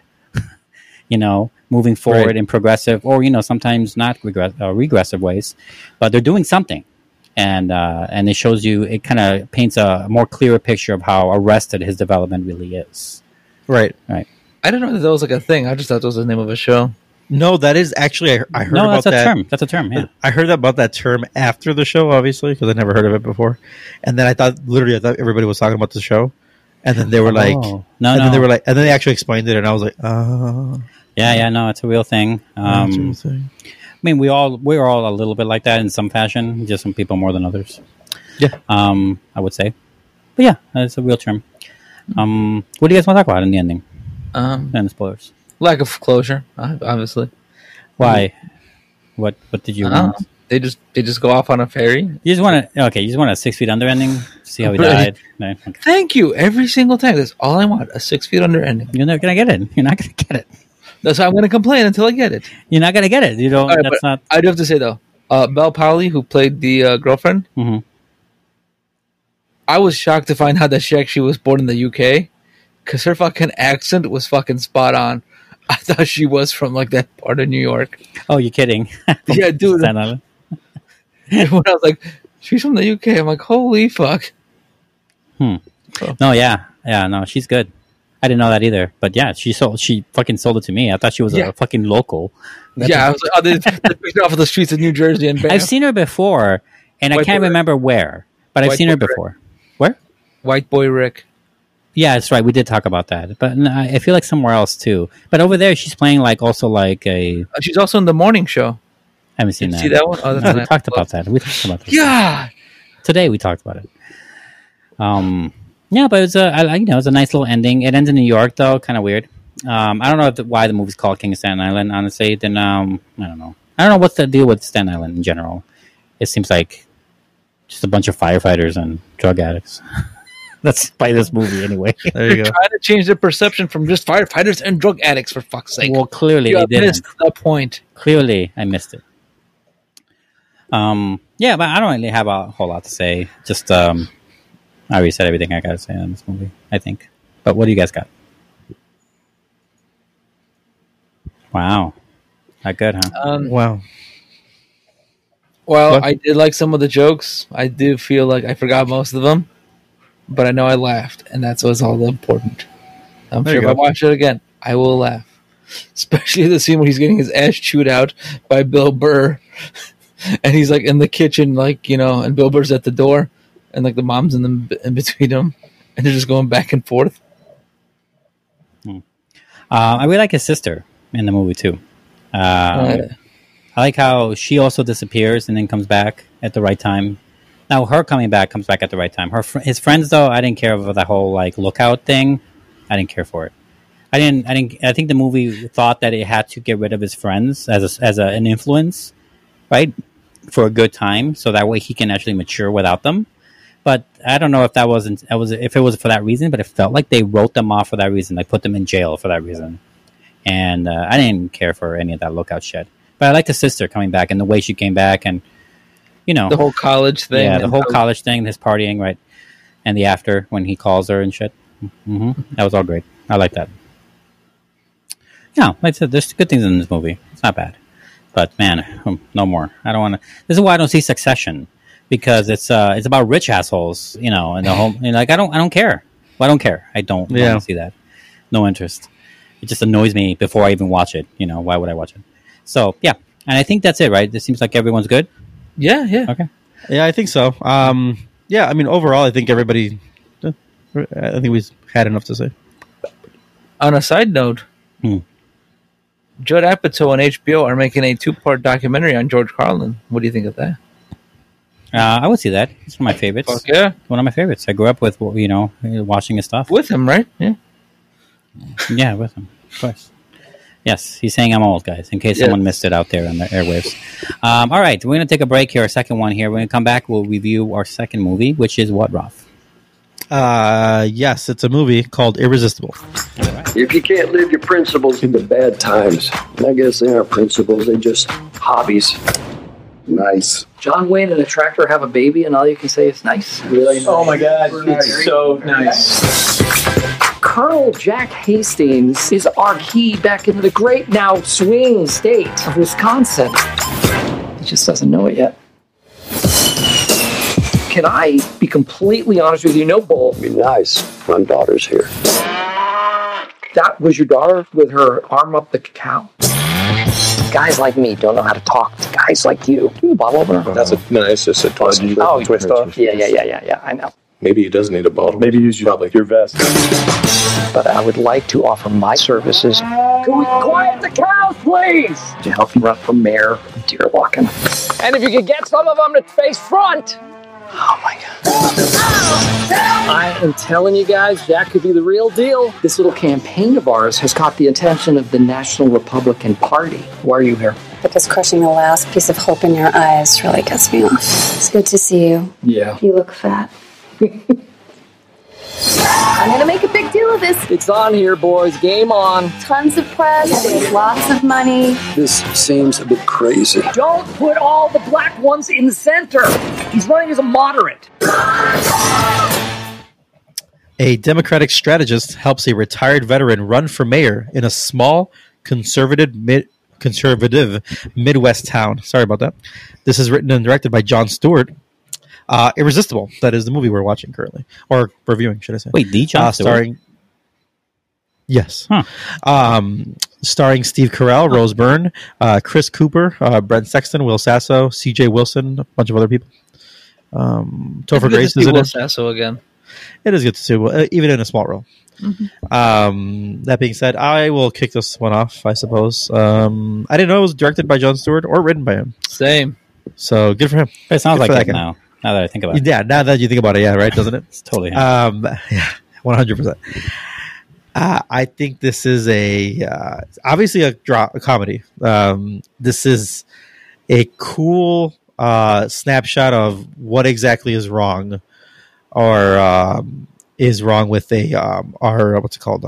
S2: Moving forward
S4: Right.
S2: in progressive, or sometimes not regressive ways, but they're doing something, and it shows you. It kind of paints a more clearer picture of how arrested his development really is.
S4: Right.
S2: Right.
S3: I didn't know that was like a thing. I just thought that was the name of a show.
S4: No, that is actually I heard
S2: No,
S4: about
S2: that's a
S4: that.
S2: term. That's a term. Yeah.
S4: I heard about that term after the show, obviously, because I never heard of it before. And then I thought everybody was talking about the show, and then they were like, then they were like, and then they actually explained it, and I was like,
S2: Yeah, no, it's a real thing.
S4: that's a real thing.
S2: I mean, we're all a little bit like that in some fashion. Just some people more than others.
S4: Yeah.
S2: I would say, but yeah, it's a real term. What do you guys want to talk about in the ending? And the spoilers.
S3: Lack of closure, obviously.
S2: Why? What did you want?
S3: They just go off on a ferry.
S2: You just want a 6 feet under ending. See how he died. No, okay.
S3: Thank you. Every single time. That's all I want. A 6 feet under ending.
S2: You're not gonna get it. You're not gonna get it.
S3: That's why I'm going to complain until I get it.
S2: You're not gonna get it. You don't.
S3: Right,
S2: that's not.
S3: I do have to say though, Belle Powley, who played the girlfriend,
S2: Mm-hmm.
S3: I was shocked to find out that she actually was born in the UK, because her fucking accent was fucking spot on. I thought she was from like that part of New York.
S2: Oh, you're kidding?
S3: Yeah, dude.
S2: Staten Island.
S3: When I was like, she's from the UK, I'm like, holy fuck.
S2: No, yeah, no, she's good. I didn't know that either, but yeah, she fucking sold it to me. I thought she was a fucking local.
S3: I was like, oh, they picked her off of the streets of New Jersey and bam.
S2: I've seen her before, and I
S3: White
S2: can't
S3: Boy
S2: remember where, but I've
S3: White
S2: seen her
S3: Boy Rick.
S2: before. Where?
S3: White Boy Rick.
S2: Yeah, that's right. We did talk about that, but no, I feel like somewhere else too. But over there, she's playing also like a.
S3: She's also in the morning show.
S2: I haven't seen
S3: Did
S2: that.
S3: you see that one? Oh, that's
S2: No,
S3: on
S2: we talked
S3: Netflix.
S2: about that. We talked about this.
S3: Yeah.
S2: Today we talked about it. Yeah, but it's it's a nice little ending. It ends in New York though, kind of weird. I don't know why the movie's called King of Staten Island. Honestly, then I don't know. I don't know what's the deal with Staten Island in general. It seems like just a bunch of firefighters and drug addicts. That's by this movie anyway.
S4: There you
S3: They're
S4: go.
S3: trying to change the perception from just firefighters and drug addicts, for fuck's sake.
S2: Well, clearly
S3: you
S2: they
S3: have
S2: didn't.
S3: missed the point.
S2: Clearly, I missed it. Yeah, but I don't really have a whole lot to say. Just I already said everything I got to say on this movie, I think. But what do you guys got? Wow, not good, huh?
S4: Wow.
S3: Well,
S4: What?
S3: I did like some of the jokes. I do feel like I forgot most of them, but I know I laughed, and that's what's all important. I'm
S4: There
S3: sure
S4: you
S3: if I
S4: go.
S3: watch it again, I will laugh. Especially the scene where he's getting his ass chewed out by Bill Burr, and he's like in the kitchen, and Bill Burr's at the door, and like the mom's in between them, and they're just going back and forth.
S2: I really like his sister in the movie too. I like how she also disappears and then comes back at the right time. Now her coming back comes back at the right time. His friends though, I didn't care for that whole like lookout thing. I didn't care for it. I think the movie thought that it had to get rid of his friends as an influence, right, for a good time, so that way he can actually mature without them. But I don't know if if it was for that reason, but it felt like they wrote them off for that reason. They put them in jail for that reason. And I didn't care for any of that Lookout shit. But I liked the sister coming back and the way she came back, and
S3: the whole college thing.
S2: Yeah, the whole college thing, his partying, right, and the after when he calls her and shit. That was all great. I like that. Yeah, like I said, there's good things in this movie. It's not bad, but man, no more. I don't want to. This is why I don't see Succession, because it's about rich assholes, and the whole. Like I don't care. Well, I don't care. I don't want to see that. No interest. It just annoys me before I even watch it. Why would I watch it? So yeah, and I think that's it, right? It seems like everyone's good.
S3: Yeah.
S2: Okay.
S4: Yeah, I think so. Yeah, I mean, overall, I think everybody. I think we've had enough to say.
S3: On a side note, Judd Apatow and HBO are making a 2-part documentary on George Carlin. What do you think of that?
S2: I would see that. It's one of my favorites.
S3: Fuck yeah.
S2: One of my favorites. I grew up with, watching his stuff.
S3: With him, right? Yeah.
S2: Yeah, with him. Of course. Yes, he's saying I'm old, guys, in case someone missed it out there on the airwaves. All right, we're going to take a break here, a second one here. We're going to come back. We'll review our second movie, which is what, Ralph?
S4: Yes, it's a movie called Irresistible.
S14: If you can't live your principles in the bad times, I guess they aren't principles, they're just hobbies. Nice.
S15: John Wayne and a tractor have a baby, and all you can say is nice. Really nice.
S16: Oh my God, it's so nice.
S15: Colonel Jack Hastings is our key back into the great now swing state of Wisconsin. He just doesn't know it yet. Can I be completely honest with you? No bull.
S14: Be nice. My daughter's here.
S15: That was your daughter with her arm up the cow? Guys like me don't know how to talk to guys like you. Give me a bottle opener.
S10: That's it's just a twist.
S15: Oh,
S10: twist off.
S15: Yeah, I know.
S10: Maybe he does need a bottle.
S16: Maybe use your vest.
S15: But I would like to offer my services. Can we quiet the cows, please? To help you run for mayor of Deerlocking. And if you could get some of them to face front. Oh my God. I am telling you guys, Jack could be the real deal. This little campaign of ours has caught the attention of the National Republican Party. Why are you here?
S5: Because crushing the last piece of hope in your eyes really gets me off. It's good to see you.
S15: Yeah.
S5: You look fat. I'm gonna make a big deal of this.
S15: It's on here, boys. Game on.
S5: Tons of press, lots of money.
S14: This seems a bit crazy.
S15: Don't put all the black ones in the center. He's running as a moderate.
S4: A Democratic strategist helps a retired veteran run for mayor in a small conservative Midwest town. Sorry about that. This is written and directed by Jon Stewart. Irresistible. That is the movie we're watching currently, or reviewing, should I say?
S2: Wait, the Jon Stewart?
S4: Starring. Yes. Starring Steve Carell, Rose Byrne, Chris Cooper, Brent Sexton, Will Sasso, C.J. Wilson, a bunch of other people. Topher Grace is in
S3: Will
S4: it.
S3: Sasso again.
S4: It is good to see, even in a small role.
S3: Mm-hmm.
S4: That being said, I will kick this one off, I suppose. I didn't know it was directed by Jon Stewart or written by him.
S3: Same.
S4: So good for him.
S2: It sounds
S4: Good
S2: like
S4: for
S2: it
S4: that guy.
S2: now that I think about it.
S4: Yeah, now that you think about it, yeah, right, doesn't it?
S2: It's totally him.
S4: Yeah, 100%. I think this is obviously a comedy. This is a cool snapshot of what exactly is wrong, or is wrong with our what's it called?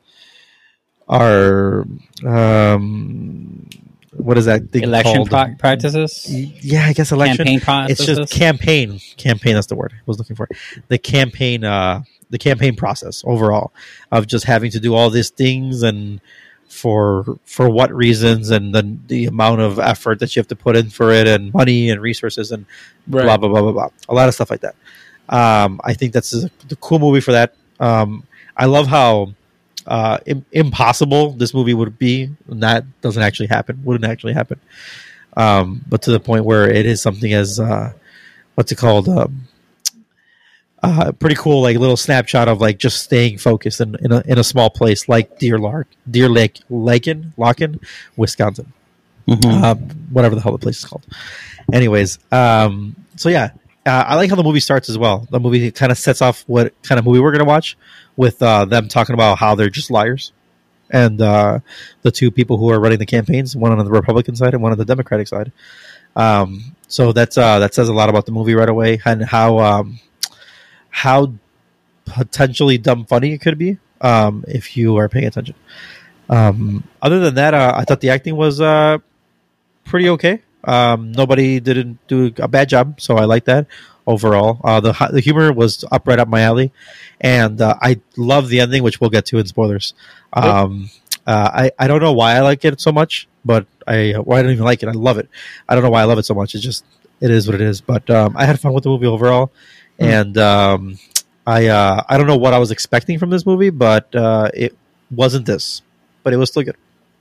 S4: What is that thing
S2: election
S4: called?
S2: practices?
S4: Yeah, I guess election.
S2: Campaign processes?
S4: It's just campaign. Campaign, that's the word I was looking for. The campaign process overall of just having to do all these things, and for what reasons, and then the amount of effort that you have to put in for it, and money and resources, and blah, blah, blah, blah, blah. A lot of stuff like that. I think that's a cool movie for that. I love how impossible this movie would be, and that wouldn't actually happen. But to the point where it is something as what's it called? Pretty cool, like little snapshot of like just staying focused in a small place like Deer Lake, Wisconsin, whatever the hell the place is called. Anyways, so yeah. I like how the movie starts as well. The movie kind of sets off what kind of movie we're going to watch, with them talking about how they're just liars, and the two people who are running the campaigns, one on the Republican side and one on the Democratic side. So that says a lot about the movie right away, and how potentially dumb funny it could be if you are paying attention. Other than that, I thought the acting was pretty okay. Nobody didn't do a bad job, so I like that overall. The humor was right up my alley, and I love the ending, which we'll get to in spoilers. I don't know why I like it so much, but I don't even like it. I love it. I don't know why I love it so much. It is what it is. But I had fun with the movie overall, and I don't know what I was expecting from this movie, but it wasn't this, but it was still good.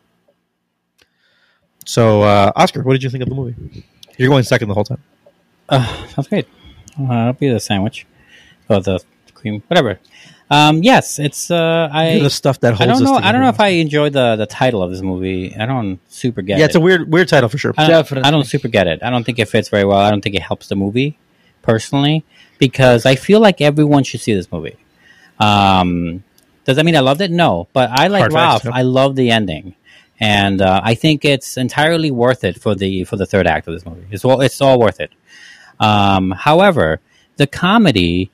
S4: So, Oscar, what did you think of the movie? You're going second the whole time.
S2: Sounds great. I'll be the sandwich. Or the cream. Whatever. Yes, it's...
S4: the stuff that holds
S2: I don't know.
S4: us
S2: I don't know if I enjoy the title of this movie. I don't super get it.
S4: Yeah, it's a weird title for sure.
S2: I don't super get it. I don't think it fits very well. I don't think it helps the movie, personally, because I feel like everyone should see this movie. Does that mean I loved it? No. But I like Ralph. I love the ending. And I think it's entirely worth it for the third act of this movie. It's all worth it. However, the comedy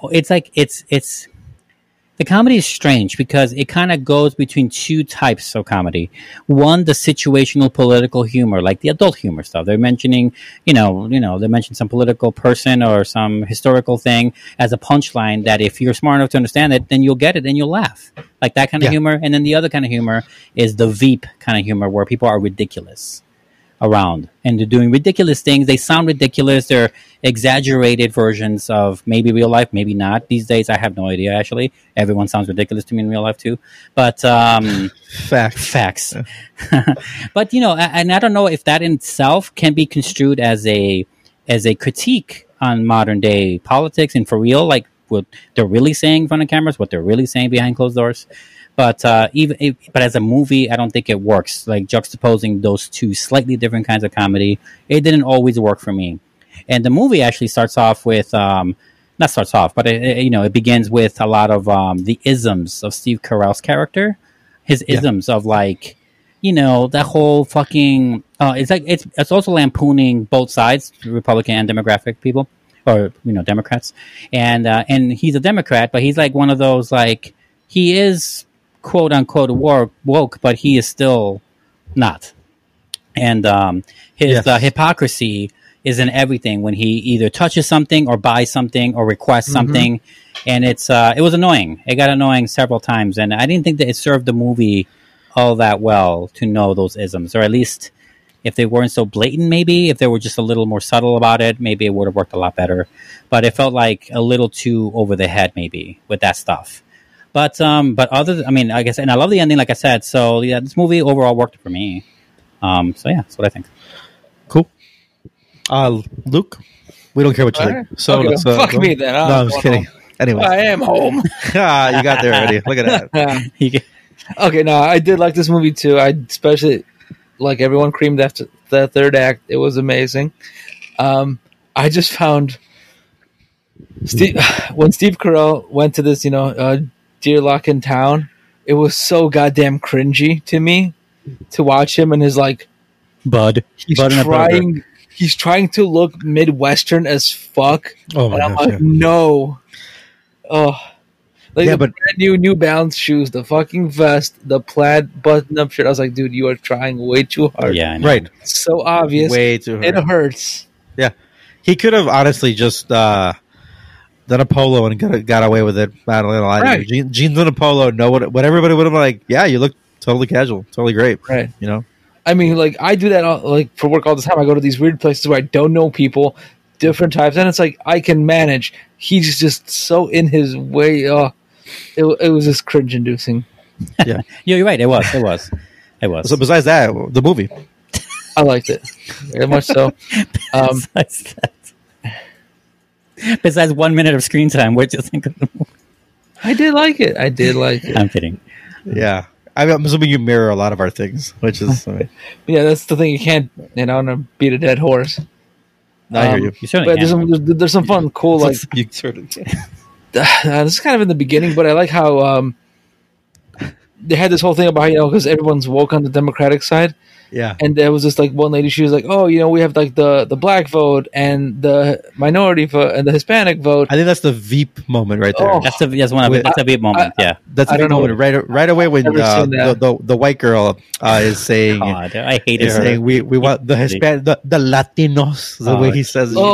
S2: the comedy is strange because it kind of goes between two types of comedy. One, the situational political humor, like the adult humor stuff. They're mentioning, they mention some political person or some historical thing as a punchline that if you're smart enough to understand it, then you'll get it and you'll laugh. Like that kind of humor. And then the other kind of humor is the Veep kind of humor where people are ridiculous around and they're doing ridiculous things. They sound ridiculous. They're exaggerated versions of maybe real life, maybe not. These days, I have no idea, actually. Everyone sounds ridiculous to me in real life, too. But facts. But, and I don't know if that in itself can be construed as a critique on modern day politics and for real, like what they're really saying in front of cameras, what they're really saying behind closed doors. But but as a movie, I don't think it works. Like juxtaposing those two slightly different kinds of comedy, it didn't always work for me. And the movie actually starts off with it begins with a lot of the isms of Steve Carell's character. His isms of that whole fucking. It's also lampooning both sides, Republican and Democratic people, or Democrats. And he's a Democrat, but he's like one of those he is quote unquote woke, but he is still not. And his hypocrisy is in everything when he either touches something or buys something or requests something. And it was annoying. It got annoying several times, and I didn't think that it served the movie all that well to know those isms, or at least if they weren't so blatant, maybe if they were just a little more subtle about it, maybe it would have worked a lot better. But it felt like a little too over the head maybe with that stuff. But I guess, and I love the ending, like I said. So yeah, this movie overall worked for me. So yeah, that's what I think.
S4: Cool. Luke, we don't care what you think. So
S3: okay,
S4: let's
S3: fuck me then.
S4: No, I'm just kidding. Anyway,
S3: I am home.
S4: You got there already. Look at that.
S3: Okay, no, I did like this movie too. I especially like everyone creamed after the third act. It was amazing. I just found when Steve Carell went to this, Deerlocken town, it was so goddamn cringy to me to watch him and his
S2: Bud.
S3: He's trying to look Midwestern as fuck.
S4: Oh my
S3: gosh, no. Oh. But brand New Balance shoes, the fucking vest, the plaid button-up shirt. I was like, dude, you are trying way too hard.
S2: Yeah, I know.
S4: Right.
S3: It's so obvious.
S4: Way too hard.
S3: It hurts.
S4: Yeah. He could have honestly just done a polo and got away with it. I don't know. Right. Jeans and a polo. No, what everybody would have been like, yeah, you look totally casual. Totally great.
S3: Right. I mean, I do that for work all the time. I go to these weird places where I don't know people, different types, and it's like I can manage. He's just so in his way. It was just cringe-inducing.
S4: Yeah,
S2: you're right. It was.
S4: So besides that, the movie,
S3: I liked it very much so.
S2: Besides 1 minute of screen time, what did you think of the movie?
S3: I did like it.
S2: I'm kidding.
S4: Yeah. I'm assuming you mirror a lot of our things, which is...
S3: yeah, that's the thing. You can't, beat a dead horse.
S4: No, I hear you.
S2: You certainly
S3: can. There's some fun, cool,
S4: You certainly can.
S3: This is kind of in the beginning, but I like how they had this whole thing about because everyone's woke on the Democratic side.
S4: Yeah.
S3: And there was this like one lady, she was like, "Oh, we have like the black vote and the minority vote and the Hispanic vote."
S4: I think that's the Veep moment right there.
S3: Oh.
S2: That's a Veep moment.
S4: That's a Veep moment right away when the white girl is saying,
S2: God, I hated her.
S4: Saying, we want the Hispanic, the Latinos, the way he says it,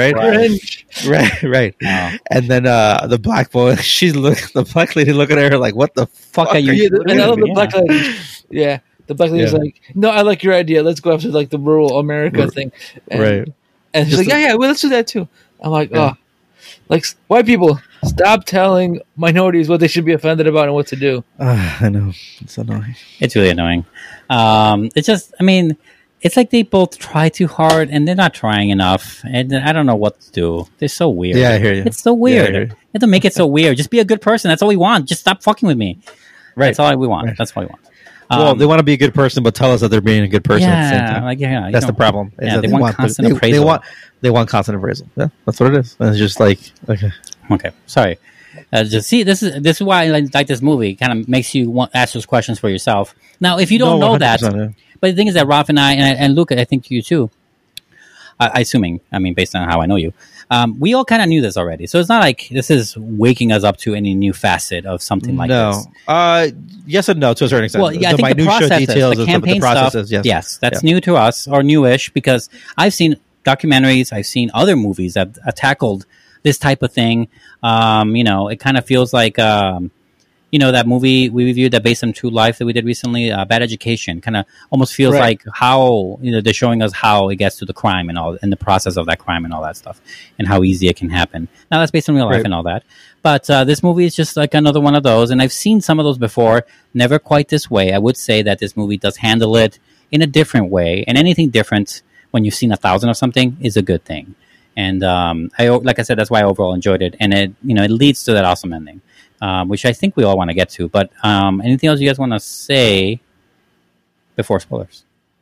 S4: right? Right.
S2: Oh.
S4: And then the black boy, the black lady looking at her like, "What the fuck are you doing?"
S3: And I love the black lady. Yeah. The black lady's like, "No, I like your idea. Let's go after like the rural America thing." And,
S4: right.
S3: And she's like, "Yeah, well, let's do that too." I'm like, like white people, stop telling minorities what they should be offended about and what to do.
S4: I know. It's annoying.
S2: It's really annoying. It's just, I mean, it's like they both try too hard and they're not trying enough. And I don't know what to do. They're so weird.
S4: Yeah, I hear you.
S2: It's so weird.
S4: Yeah,
S2: You have to make it so weird. Just be a good person. That's all we want. Just stop fucking with me.
S4: Right.
S2: That's all we want. Right. That's all we want.
S4: Well, they want to be a good person, but tell us that they're being a good person at the same time. That's the problem.
S2: Yeah, they want constant appraisal.
S4: They want constant appraisal. Yeah, that's what it is. And it's just like,
S2: okay, sorry. Just see, this is why I like this movie. Kind of makes you ask those questions for yourself. Now, if you don't know that, but the thing is that Ralph and I and Luke, I think you too. Assuming, I mean, based on how I know you, we all kind of knew this already. So it's not like this is waking us up to any new facet of something like this.
S4: Yes and no to a certain extent.
S2: Well, yeah, I think the processes, the campaign stuff, yes, that's new to us or newish because I've seen documentaries, I've seen other movies that tackled this type of thing. It kind of feels like, that movie we reviewed that based on true life that we did recently, Bad Education, kind of almost feels like how, they're showing us how it gets to the crime and the process of that crime and all that stuff and how easy it can happen. Now that's based on real life and all that. But this movie is just like another one of those. And I've seen some of those before, never quite this way. I would say that this movie does handle it in a different way. And anything different when you've seen 1,000 of something is a good thing. And like I said, that's why I overall enjoyed it. And it leads to that awesome ending. Which I think we all want to get to. But anything else you guys want to say before spoilers?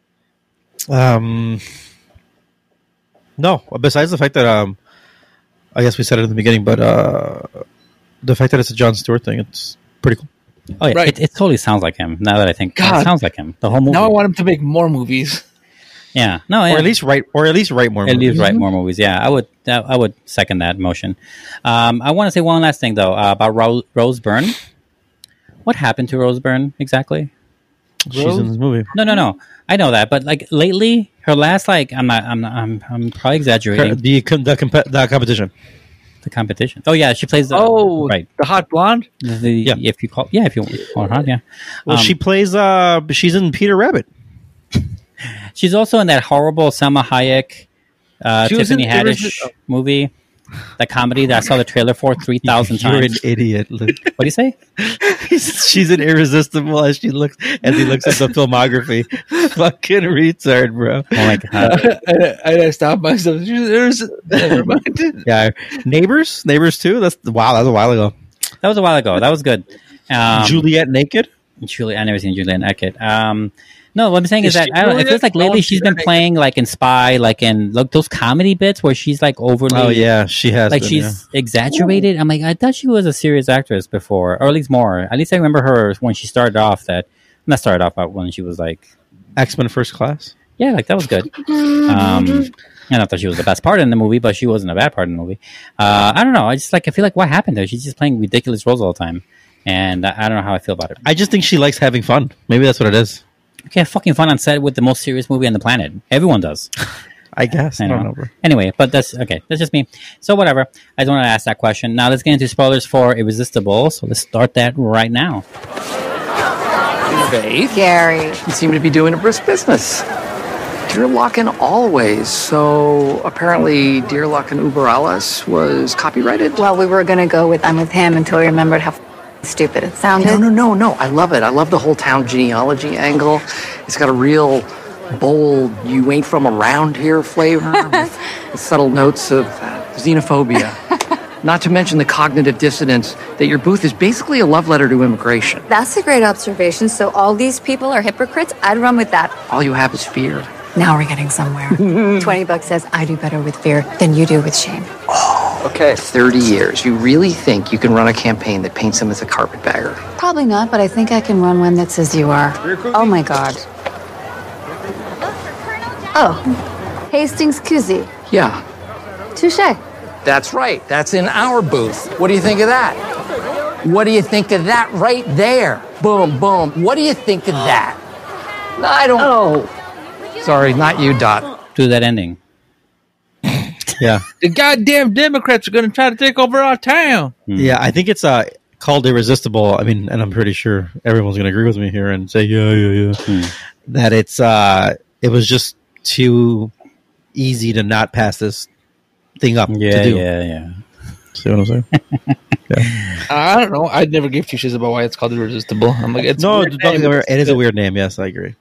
S4: No. Besides the fact that I guess we said it in the beginning, but the fact that it's a Jon Stewart thing, it's pretty cool.
S2: Oh yeah, it totally sounds like him. Now that I think, it sounds like him. The whole movie.
S3: Now I want him to make more movies.
S2: Yeah, no,
S4: or at least write more. At least write more movies. Yeah, I would second that motion. I want to say one last thing though about Rose Byrne. What happened to Rose Byrne exactly? She's in this movie.
S2: No. I know that, but like lately, her last I'm probably exaggerating.
S4: The competition.
S2: The competition. Oh yeah, she plays the
S3: the hot blonde.
S2: If you call her hot, yeah.
S4: Well, she plays. She's in Peter Rabbit.
S2: She's also in that horrible Selma Hayek, Tiffany Haddish movie, that comedy that I saw the trailer for 3,000 times.
S4: You're an idiot.
S2: What do you say?
S4: She's an irresistible as he looks at the filmography. Fucking retard, bro.
S2: Oh my god!
S3: I stopped myself. Never mind.
S4: Yeah, Neighbors too. That's a while ago.
S2: That was a while ago. That was good.
S4: Juliet Naked.
S2: I never seen Juliet Naked. No, what I'm saying is that it feels like lately she's been playing like in Spy, like in those comedy bits where she's like overly.
S4: Oh yeah, she has.
S2: Like she's exaggerated. I'm like, I thought she was a serious actress before, or at least more. At least I remember her when she started off. Not started off, but when she was like
S4: X-Men First Class.
S2: Yeah, like that was good. I don't thought she was the best part in the movie, but she wasn't a bad part in the movie. I don't know. I feel like what happened there? She's just playing ridiculous roles all the time, and I don't know how I feel about it.
S4: I just think she likes having fun. Maybe that's what it is.
S2: You can't fucking fun on set with the most serious movie on the planet. Everyone does.
S4: I guess. I don't know.
S2: Anyway, but that's okay. That's just me. So whatever. I just wanted to ask that question. Now let's get into spoilers for Irresistible. So let's start that right now.
S15: Faith?
S11: Gary.
S15: You seem to be doing a brisk business. Deerlock and Always. So apparently Deerlock and Uber Alles was copyrighted?
S11: Well, we were going to go with I'm with him until we remembered how stupid it sounded.
S15: No. I love it. I love the whole town genealogy angle. It's got a real bold, you ain't from around here flavor with subtle notes of xenophobia. Not to mention the cognitive dissonance that your booth is basically a love letter to immigration.
S11: That's a great observation. So all these people are hypocrites? I'd run with that.
S15: All you have is fear.
S11: Now we're getting somewhere. $20 says I do better with fear than you do with shame.
S15: Oh, okay. 30 years. You really think you can run a campaign that paints him as a carpetbagger?
S11: Probably not, but I think I can run one that says you are. Oh my god. Oh, Hastings Kuzi.
S15: Yeah,
S11: Touche.
S15: that's right. That's in our booth. What do you think of that? What do you think of that right there? Boom, boom. What do you think of that? I don't know. Sorry, not you, Dot.
S2: Do that ending.
S4: Yeah.
S3: The goddamn Democrats are going to try to take over our town.
S4: Yeah, I think it's called Irresistible. I mean, and I'm pretty sure everyone's going to agree with me here and say, yeah. That it was just too easy to not pass this thing up to do.
S2: Yeah.
S4: See what I'm saying?
S3: I don't know. I'd never give two shits about why it's called Irresistible. I'm like, it's
S4: it is a weird name. Yes, I agree.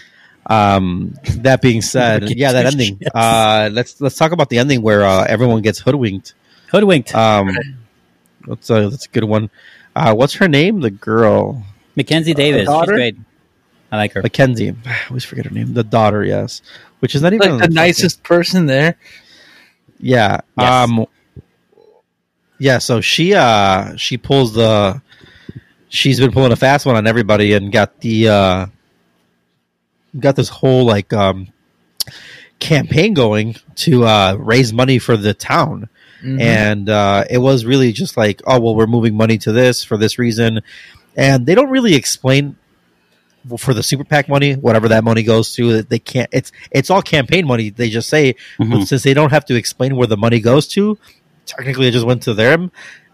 S4: That being said, that ending. Let's talk about the ending where everyone gets hoodwinked. That's a good one. What's her name? The girl,
S2: Mackenzie Davis. She's great. I like her.
S4: Mackenzie. I always forget her name. The daughter, yes. Which is not even
S3: like the nicest person there.
S4: Yeah.
S2: Yes.
S4: Yeah. So she pulls she's been pulling a fast one on everybody and got this whole campaign going to raise money for the town. Mm-hmm. And it was really just like, oh, well, we're moving money to this for this reason. And they don't really explain for the super PAC money, whatever that money goes to. They can't. It's all campaign money. They just say, but since they don't have to explain where the money goes to, technically it just went to them.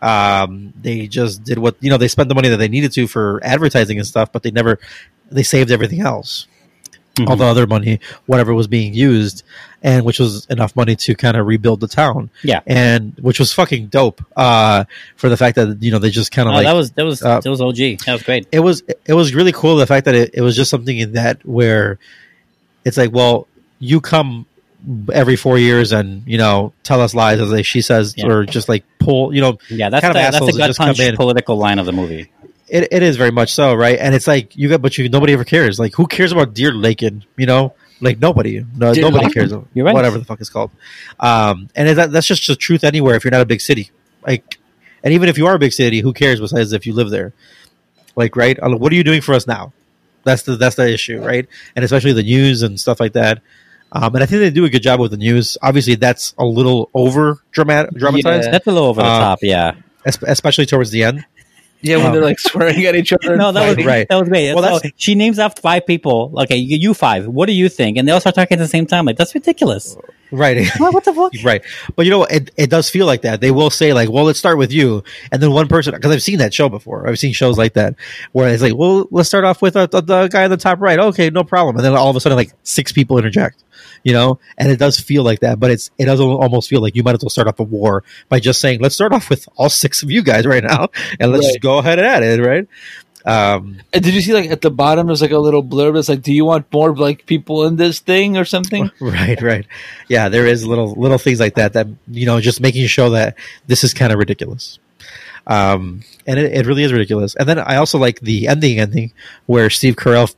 S4: They just did what they spent the money that they needed to for advertising and stuff, but they saved everything else. All the other money, whatever was being used, and which was enough money to kind of rebuild the town.
S2: Yeah,
S4: and which was fucking dope. For the fact that they just kind of
S2: that was OG. That was great.
S4: It was really cool. The fact that it was just something in that where it's like, well, you come every 4 years and tell us lies as she says, or just like pull
S2: that's kind of that's a gut punch political line of the movie.
S4: It is very much so, right? And it's like nobody ever cares. Like, who cares about Deer Lakin? Like nobody. Nobody cares.
S2: You're right.
S4: Whatever the fuck it's called. And that's just the truth anywhere. If you're not a big city, like, and even if you are a big city, who cares? Besides if you live there, like, right? What are you doing for us now? That's the issue, right? And especially the news and stuff like that. And I think they do a good job with the news. Obviously, that's a little over dramatized.
S2: Yeah, that's a little over the top. Yeah,
S4: especially towards the end.
S3: Yeah, when they're like swearing at each other.
S2: No, that was
S4: right.
S2: That was great. Well, she names off 5 people. Okay, you 5. What do you think? And they all start talking at the same time. Like, that's ridiculous.
S4: Right.
S2: What the fuck?
S4: Right. But it does feel like that. They will say like, well, let's start with you. And then one person, because I've seen that show before. I've seen shows like that where it's like, well, let's start off with the guy on the top right. Okay, no problem. And then all of a sudden, like 6 people interject. And it does feel like that, but it does almost feel like you might as well start off a war by just saying, let's start off with all 6 of you guys right now, and let's just go ahead and at it, right?
S3: And did you see like at the bottom there's like a little blurb that's like, do you want more like people in this thing or something?
S4: Right. Yeah, there is little things like that just making you show that this is kind of ridiculous. And it really is ridiculous. And then I also like the ending where Steve Carell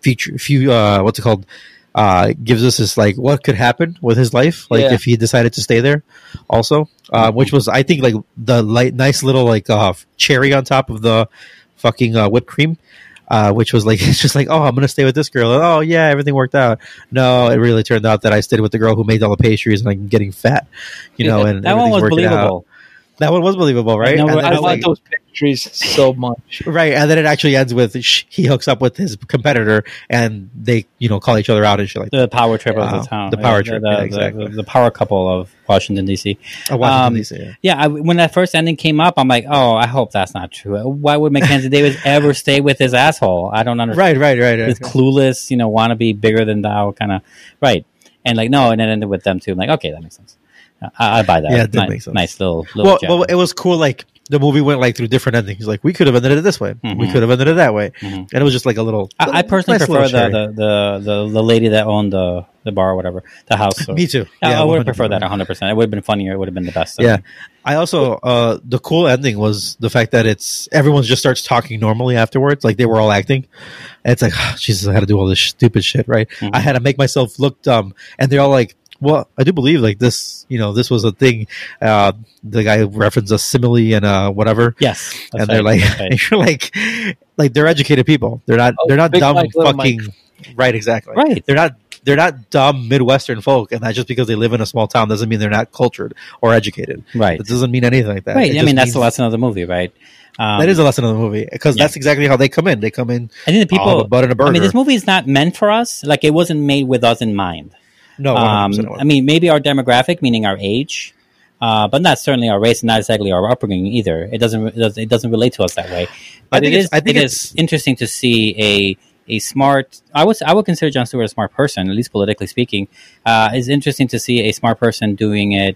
S4: gives us this like what could happen with his life, like if he decided to stay there, also, which was I think like the nice little like cherry on top of the fucking whipped cream, which was like it's just like, oh, I'm gonna stay with this girl. And, oh yeah, everything worked out. No, it really turned out that I stayed with the girl who made all the pastries and I'm getting fat. And
S2: that one was believable.
S4: That one was believable, right?
S3: I like those pastries so much.
S4: Right, and then it actually ends with he hooks up with his competitor, and they call each other out and shit like that.
S2: The power trip of the town.
S4: The power trip, exactly.
S2: The power couple of Washington, D.C.
S4: Washington, D.C.,
S2: yeah. When that first ending came up, I'm like, oh, I hope that's not true. Why would Mackenzie Davis ever stay with his asshole? I don't understand.
S4: Right.
S2: This clueless, want to be bigger than thou kind of, right. And like, no, and it ended with them too. I'm like, okay, that makes sense. I buy that.
S4: Yeah, it did make sense.
S2: Nice little
S4: well, it was cool. Like the movie went like through different endings. Like we could have ended it this way. Mm-hmm. We could have ended it that way. Mm-hmm. And it was just like a little.
S2: I personally prefer the lady that owned the bar or whatever, the house.
S4: Me too.
S2: Yeah, I would prefer that 100%. It would have been funnier. It would have been the best.
S4: Yeah. I also the cool ending was the fact that everyone just starts talking normally afterwards, like they were all acting. And it's like, oh, Jesus, I had to do all this stupid shit, right? Mm-hmm. I had to make myself look dumb, and they're all like, Well, I do believe like this. This was a thing. The guy referenced a simile and whatever.
S2: Yes,
S4: and they're like, and you're like they're educated people. They're not
S3: Big
S4: dumb
S3: Mike, Little
S4: fucking. Right, exactly.
S2: Right.
S4: They're not dumb Midwestern folk, and that just because they live in a small town doesn't mean they're not cultured or educated.
S2: Right.
S4: It doesn't mean anything like that.
S2: Right.
S4: It
S2: I mean,
S4: just
S2: that's
S4: means-
S2: the lesson of the movie, right?
S4: that is a lesson of the movie because that's exactly how they come in. They come in.
S2: I think the people.
S4: all the butt in a burger.
S2: I mean, this movie is not meant for us. Like, it wasn't made with us in mind.
S4: No, 100% it wasn't.
S2: I mean, maybe our demographic, meaning our age, but not certainly our race, and not exactly our upbringing either. It doesn't relate to us that way. But it is interesting to see a smart. I would consider Jon Stewart a smart person, at least politically speaking. It's interesting to see a smart person doing it.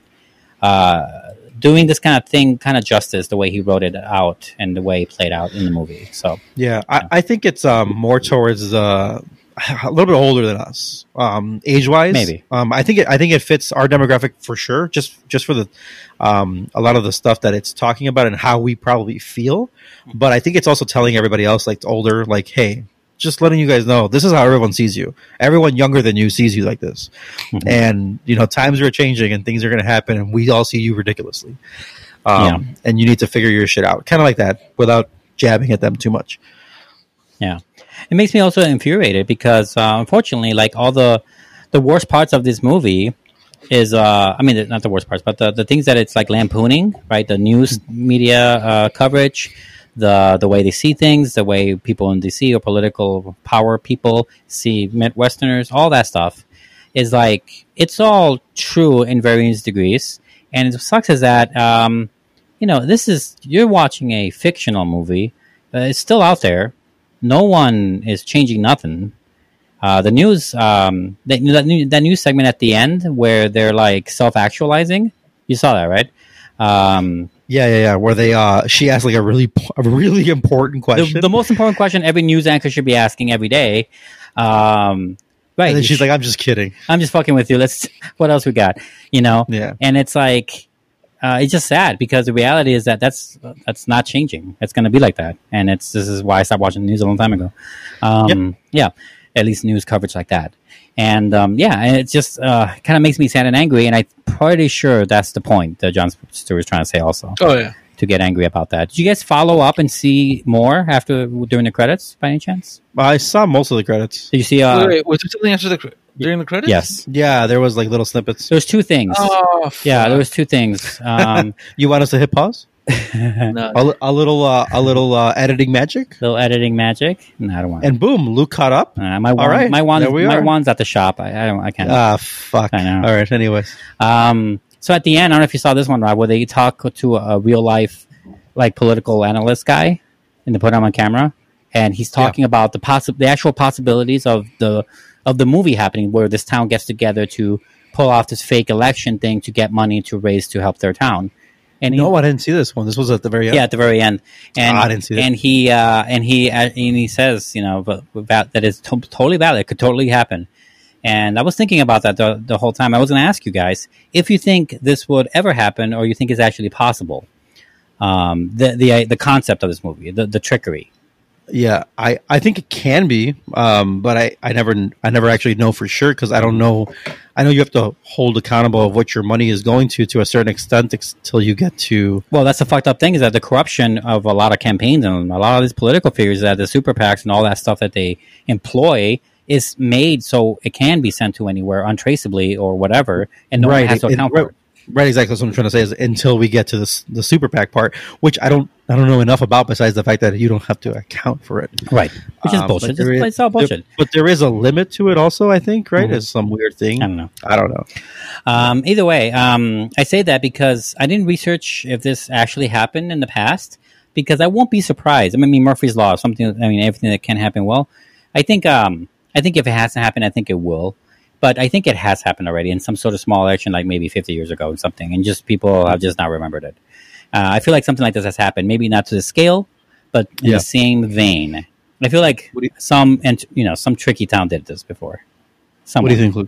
S2: Doing this kind of thing, kind of justice, the way he wrote it out and the way it played out in the movie. So
S4: yeah, I think it's more towards a little bit older than us, age wise.
S2: Maybe.
S4: I think it fits our demographic for sure. Just for the a lot of the stuff that it's talking about and how we probably feel. But I think it's also telling everybody else, like older, like, hey, just letting you guys know this is how everyone sees you. Everyone younger than you sees you like this.
S2: Mm-hmm.
S4: And times are changing and things are going to happen and we all see you ridiculously. And you need to figure your shit out, kind of like that, without jabbing at them too much.
S2: Yeah, it makes me also infuriated because unfortunately, like, all the worst parts of this movie is I mean, not the worst parts, but the things that it's like lampooning, right? The news media coverage, the way they see things, the way people in DC or political power people see Midwesterners, all that stuff is like, it's all true in various degrees. And it sucks is that, you're watching a fictional movie. It's still out there. No one is changing nothing. The news, that news segment at the end where they're like self-actualizing. You saw that, right?
S4: Yeah. Where they, she asked like a really important question.
S2: The most important question every news anchor should be asking every day. Right.
S4: And then she's like, I'm just kidding.
S2: I'm just fucking with you. What else we got?
S4: Yeah.
S2: And it's like, it's just sad because the reality is that's not changing. It's going to be like that. And this is why I stopped watching the news a long time ago. Yeah. At least news coverage like that. And and it just kind of makes me sad and angry. And I'm pretty sure that's the point that Jon Stewart was trying to say also.
S3: Oh, yeah.
S2: To get angry about that. Did you guys follow up and see more during the credits by any chance?
S4: I saw most of the credits.
S2: Did you see?
S3: Wait, was there something during the credits?
S2: Yes.
S4: Yeah, there was like little snippets.
S2: There's two things.
S3: Oh,
S2: yeah, there was two things.
S4: You want us to hit pause?
S2: No.
S4: A little editing magic.
S2: Little editing magic. No, I don't want.
S4: And boom, Luke caught up.
S2: My wand's at the shop. I can't.
S4: Ah, fuck.
S2: I know.
S4: All right. Anyways.
S2: So at the end, I don't know if you saw this one, Rob, where they talk to a real life, like, political analyst guy, and they put him on camera, and he's talking about the actual possibilities of the movie happening, where this town gets together to pull off this fake election thing to get money to raise to help their town. And
S4: I didn't see this one. This was at the very end.
S2: Yeah, at the very end. And
S4: I didn't see that.
S2: And he says, that it's totally valid. It could totally happen. And I was thinking about that the whole time. I was going to ask you guys if you think this would ever happen, or you think it's actually possible. The concept of this movie, the trickery.
S4: Yeah, I think it can be, but I never actually know for sure because I don't know. I know you have to hold accountable of what your money is going to a certain extent until you get to.
S2: Well, that's the fucked up thing is that the corruption of a lot of campaigns and a lot of these political figures, that the super PACs and all that stuff that they employ is made so it can be sent to anywhere untraceably or whatever, and no one has to account for it.
S4: Right, exactly. That's what I'm trying to say is until we get to the super PAC part, which I don't know enough about besides the fact that you don't have to account for it.
S2: Right, which is bullshit. It's all bullshit.
S4: But there is a limit to it also, I think, right? It's some weird thing.
S2: I don't know. Either way, I say that because I didn't research if this actually happened in the past, because I won't be surprised. I mean, Murphy's Law, everything that can happen. Well, I think if it hasn't happened, I think it will. But I think it has happened already in some sort of small election, like maybe 50 years ago or something, and just people have just not remembered it. I feel like something like this has happened, maybe not to the scale, but in the same vein. I feel like some tricky town did this before.
S4: What do you think, Luke?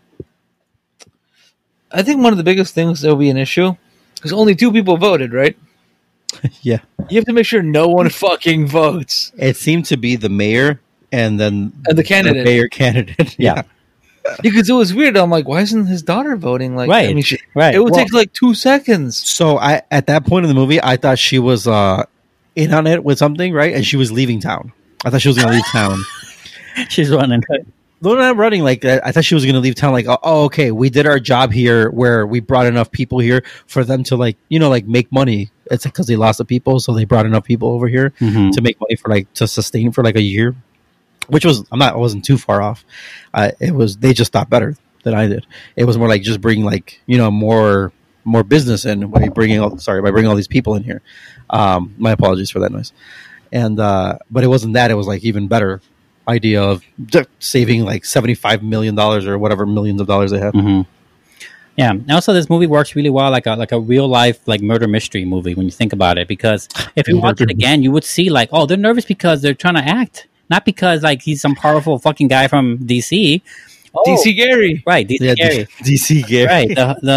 S3: I think one of the biggest things that will be an issue, because only 2 people voted, right?
S4: Yeah.
S3: You have to make sure no one fucking votes.
S4: It seemed to be the mayor and then
S3: the candidate.
S4: The mayor candidate.
S2: Yeah.
S3: Because it was weird. I'm like, why isn't his daughter voting? Like,
S2: Right,
S3: I mean,
S2: right.
S3: It would
S2: Well-
S3: take like 2 seconds.
S4: So at that point in the movie, I thought she was in on it with something, right? And she was leaving town. I thought she was going to leave town.
S2: She's running.
S4: No, not running. Like I thought she was going to leave town. Like, oh, okay, we did our job here, where we brought enough people here for them to like make money. It's because they lost the people, so they brought enough people over here
S2: Mhm.
S4: to make money for to sustain for like a year. Which was I wasn't too far off. It was they just thought better than I did. It was more like just bring more business in by bringing all these people in here. My apologies for that noise. And but it wasn't that. It was like even better idea of just saving like $75 million or whatever millions of dollars they have.
S2: Mhm. Yeah, and also this movie works really well, like a real life murder mystery movie when you think about it. Because if you watch it again, you would see they're nervous because they're trying to act, not because he's some powerful fucking guy from DC.
S3: DC Gary,
S2: right? DC Gary,
S4: DC Gary,
S2: right?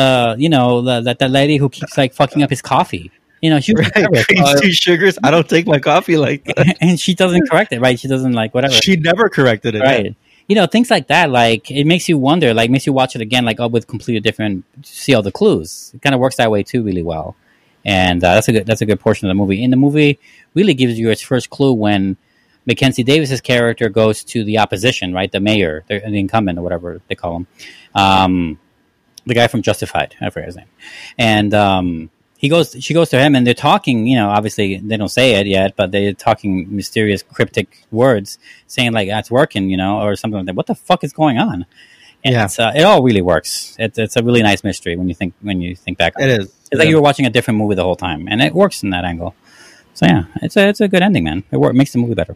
S2: The lady who keeps fucking up his coffee. She was nervous.
S4: Creams, 2 sugars. I don't take my coffee like that.
S2: And she doesn't correct it, right? She doesn't whatever.
S4: She never corrected it,
S2: right? Things like that, it makes you wonder, makes you watch it again, with completely different, see all the clues. It kind of works that way too, really well, and that's a good portion of the movie. And the movie really gives you its first clue when Mackenzie Davis's character goes to the opposition, right? The mayor, the incumbent, or whatever they call him, the guy from Justified. I forget his name, and she goes to him, and they're talking. Obviously they don't say it yet, but they're talking mysterious, cryptic words, saying that's working, or something like that. What the fuck is going on? And it all really works. It's a really nice mystery when you think back.
S4: It is.
S2: It's like you were watching a different movie the whole time, and it works in that angle. So yeah, it's a good ending, man. It makes the movie better.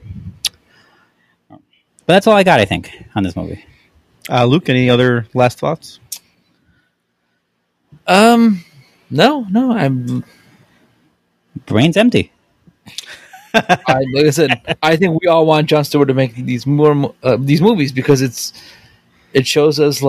S2: But that's all I got, I think, on this movie.
S4: Luke, any other last thoughts?
S3: No, I'm
S2: brain's empty.
S3: Like I said, I think we all want Jon Stewart to make these movies because it shows us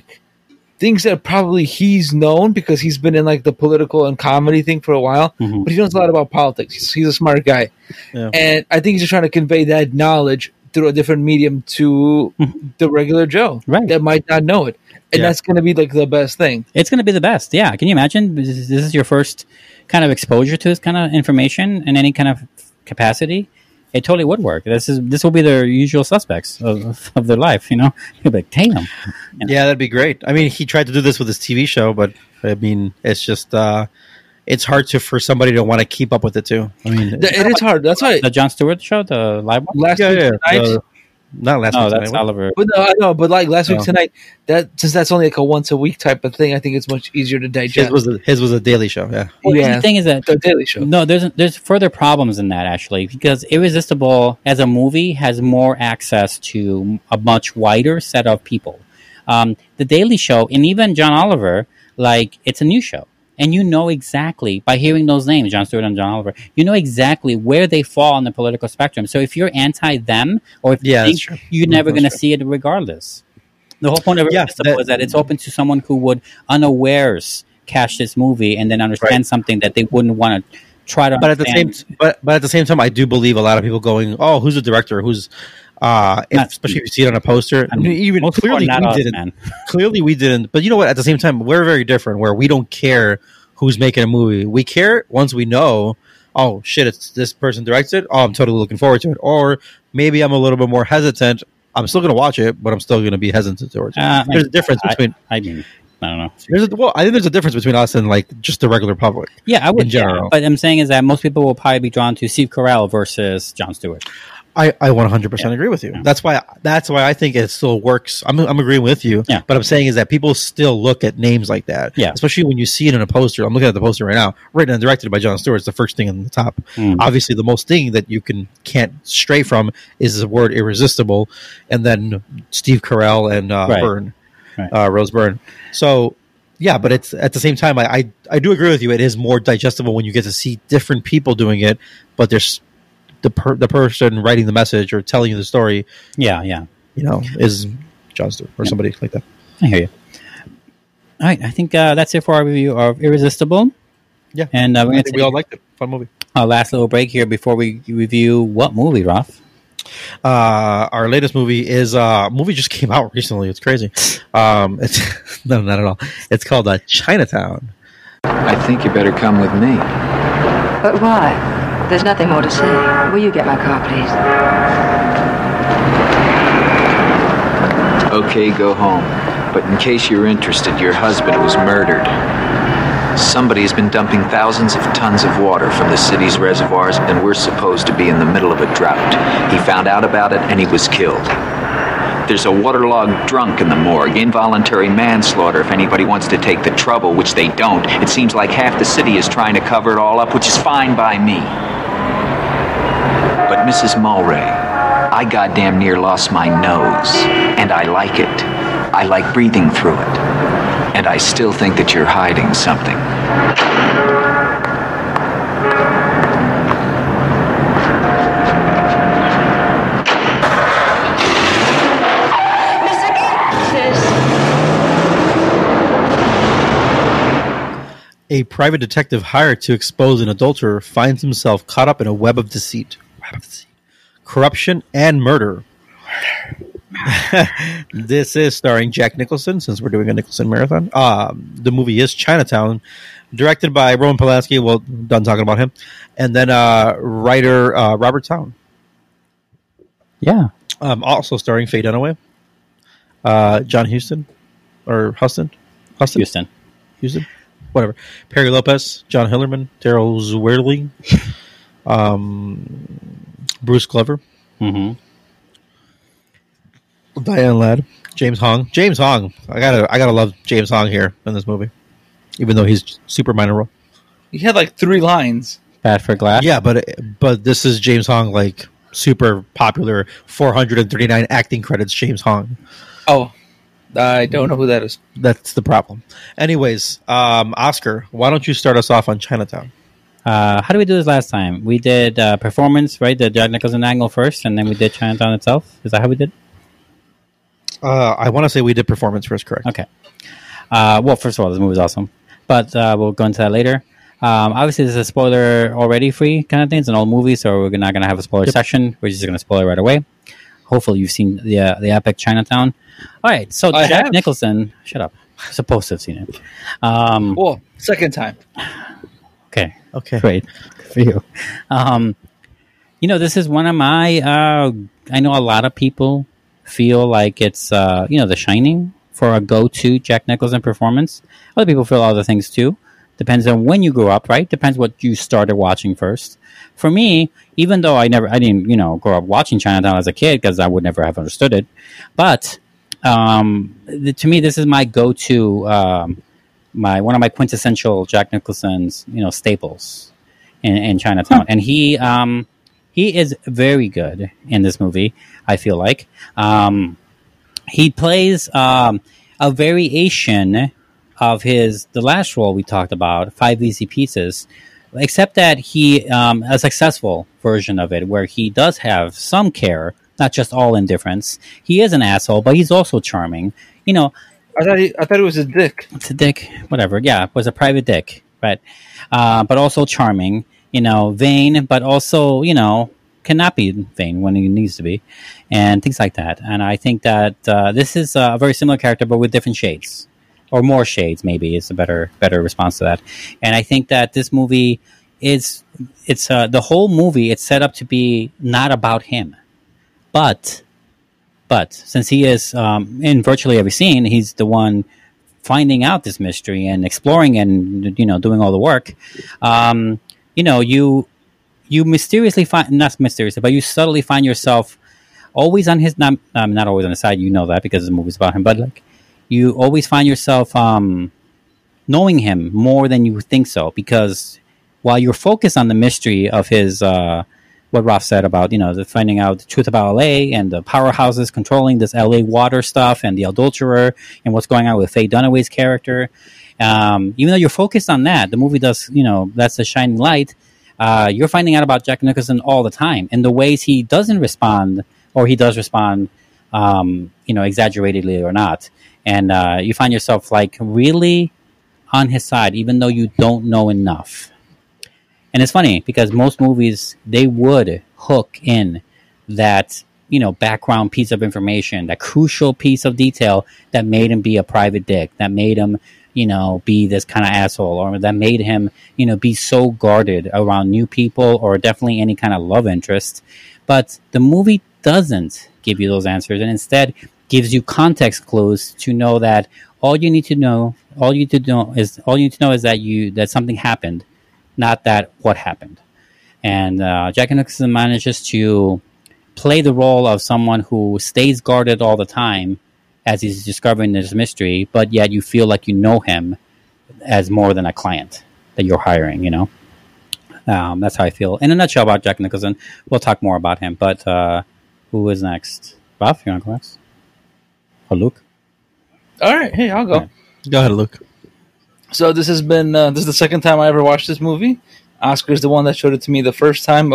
S3: things that probably he's known because he's been in the political and comedy thing for a while, but he knows a lot about politics. He's a smart guy, and I think he's just trying to convey that knowledge through a different medium to the regular Joe that might not know it. And that's going to be the best thing.
S2: It's going to be the best. Yeah. Can you imagine? This is your first kind of exposure to this kind of information in any kind of capacity. It totally would work. This will be their usual suspects of their life. You'll be like, damn.
S4: Yeah, that'd be great. I mean, he tried to do this with his TV show, but I mean, it's just it's hard for somebody to want to keep up with it too. I mean,
S3: it is hard. That's why
S2: the Jon Stewart show, the live one,
S3: last week tonight.
S4: Not last week.
S2: That's Oliver.
S3: But no, I know. But last week tonight, since that's only a once a week type of thing, I think it's much easier to digest.
S4: His was a daily show. Yeah.
S2: Well, the thing is that
S3: the Daily Show.
S2: No, there's further problems in that actually, because Irresistible as a movie has more access to a much wider set of people. The Daily Show and even John Oliver, it's a new show. And you know exactly, by hearing those names, Jon Stewart and John Oliver, you know exactly where they fall on the political spectrum. So if you're anti-them, or if you think you're never going to see it regardless. The whole point of Irresistible is that it's open to someone who would unawares catch this movie and then understand something that they wouldn't want to try to understand.
S4: But at the same time, I do believe a lot of people going, oh, who's the director? Who's... especially if you see it on a poster. I mean, even clearly we didn't. Man. Clearly we didn't. But you know what? At the same time, we're very different. Where we don't care who's making a movie. We care once we know. Oh shit! It's this person directs it. Oh, I'm totally looking forward to it. Or maybe I'm a little bit more hesitant. I'm still going to watch it, but I'm still going to be hesitant towards it. There's a difference between.
S2: I don't know.
S4: I think there's a difference between us and just the regular public.
S2: Yeah, I would.
S4: In general,
S2: yeah, but I'm saying is that most people will probably be drawn to Steve Carell versus Jon Stewart.
S4: I 100% agree with you. Yeah. That's why I think it still works. I'm agreeing with you.
S2: Yeah.
S4: But I'm saying is that people still look at names like that.
S2: Yeah.
S4: Especially when you see it in a poster. I'm looking at the poster right now. Written and directed by Jon Stewart. It's the first thing in the top. Obviously, the most thing that you can't stray from is the word irresistible, and then Steve Carell and Byrne, Rose Byrne. So. Yeah, but it's at the same time, I do agree with you. It is more digestible when you get to see different people doing it, but there's the person writing the message or telling you the story.
S2: Yeah.
S4: Is Jon Stewart or somebody like that.
S2: I hear you. All right, I think that's it for our review of Irresistible.
S4: Yeah,
S2: and
S4: we all liked it. Fun movie.
S2: Our last little break here before we review what movie, Roth?
S4: Our latest movie is a movie just came out recently. It's crazy. It's no, not at all. It's called Chinatown.
S17: I think you better come with me.
S11: But why? There's nothing more to say. Will you get my car, please?
S17: Okay, go home. But in case you're interested, your husband was murdered. Somebody has been dumping thousands of tons of water from the city's reservoirs, and we're supposed to be in the middle of a drought. He found out about it, and he was killed. There's a waterlogged drunk in the morgue, involuntary manslaughter if anybody wants to take the trouble, which they don't. It seems like half the city is trying to cover it all up, which is fine by me. But Mrs. Mulray, I goddamn near lost my nose, and I like it. I like breathing through it. And I still think that you're hiding something.
S4: A private detective hired to expose an adulterer finds himself caught up in a web of deceit, corruption, and murder. This is starring Jack Nicholson, since we're doing a Nicholson marathon. The movie is Chinatown, directed by Roman Polanski. Well, done talking about him. And then writer Robert Towne.
S2: Yeah.
S4: Also starring Faye Dunaway, John Huston, or Huston?
S2: Houston.
S4: Whatever. Perry Lopez, John Hillerman, Daryl Zwirly, Bruce Glover.
S2: Mm-hmm.
S4: Diane Ladd, James Hong. I gotta love James Hong here in this movie, even though he's super minor role.
S3: He had like 3 lines.
S2: Bad for Glass.
S4: Yeah, but this is James Hong, like super popular, 439 acting credits. James Hong.
S3: Oh, I don't know who that is.
S4: That's the problem. Anyways, Oscar, why don't you start us off on Chinatown?
S2: How did we do this last time? We did performance, right? The Jack Nicholson angle first, and then we did Chinatown itself. Is that how we did?
S4: I want to say we did performance first, correct?
S2: Okay. Well, first of all, this movie is awesome, but we'll go into that later. Obviously, this is a spoiler already free kind of thing. It's an old movie, so we're not going to have a spoiler section. We're just going to spoil it right away. Hopefully, you've seen the epic Chinatown. All right, so Jack Nicholson. Shut up. You're supposed to have seen it.
S3: Well, second time.
S2: Okay. Great. Good for you. This is one of my. I know a lot of people feel like it's The Shining for a go-to Jack Nicholson performance. Other people feel other things too. Depends on when you grew up, right? Depends what you started watching first. For me, even though I didn't grow up watching Chinatown as a kid because I would never have understood it, but to me, this is my go-to, one of my quintessential Jack Nicholson's staples in Chinatown, and he is very good in this movie. I feel like he plays a variation of the last role we talked about, 5 Easy Pieces, except that he a successful version of it, where he does have some care, not just all indifference. He is an asshole, but he's also charming. I
S3: thought it was a dick.
S2: It's a dick, whatever. Yeah, it was a private dick, but also charming. Vain, but also cannot be vain when he needs to be, and things like that. And I think that this is a very similar character, but with different shades, or more shades. Maybe is a better response to that. And I think that this movie it's the whole movie. It's set up to be not about him, but since he is in virtually every scene, he's the one finding out this mystery and exploring and doing all the work. You mysteriously find, not mysteriously, but you subtly find yourself always on his, not always on his side, that because the movie's about him, but like you always find yourself knowing him more than you think so, because while you're focused on the mystery of his, what Ralph said about, finding out the truth about LA and the powerhouses controlling this LA water stuff and the adulterer and what's going on with Faye Dunaway's character, even though you're focused on that, the movie does, that's the shining light. You're finding out about Jack Nicholson all the time, and the ways he doesn't respond, or he does respond, exaggeratedly or not. And you find yourself like really on his side, even though you don't know enough. And it's funny because most movies, they would hook in that, background piece of information, that crucial piece of detail that made him be a private dick, that made him, be this kind of asshole, or that made him, be so guarded around new people or definitely any kind of love interest. But the movie doesn't give you those answers, and instead gives you context clues to know that all you need to know is that something happened, not that what happened. And Jack Nicholson manages to play the role of someone who stays guarded all the time as he's discovering this mystery, but yet you feel like you know him as more than a client that you're hiring, That's how I feel. In a nutshell about Jack Nicholson. We'll talk more about him, but who is next? Bob, you want to go next? Or Luke?
S3: All right, hey, I'll go.
S4: Yeah. Go ahead, Luke.
S3: So this has been this is the second time I ever watched this movie. Oscar's the one that showed it to me the first time.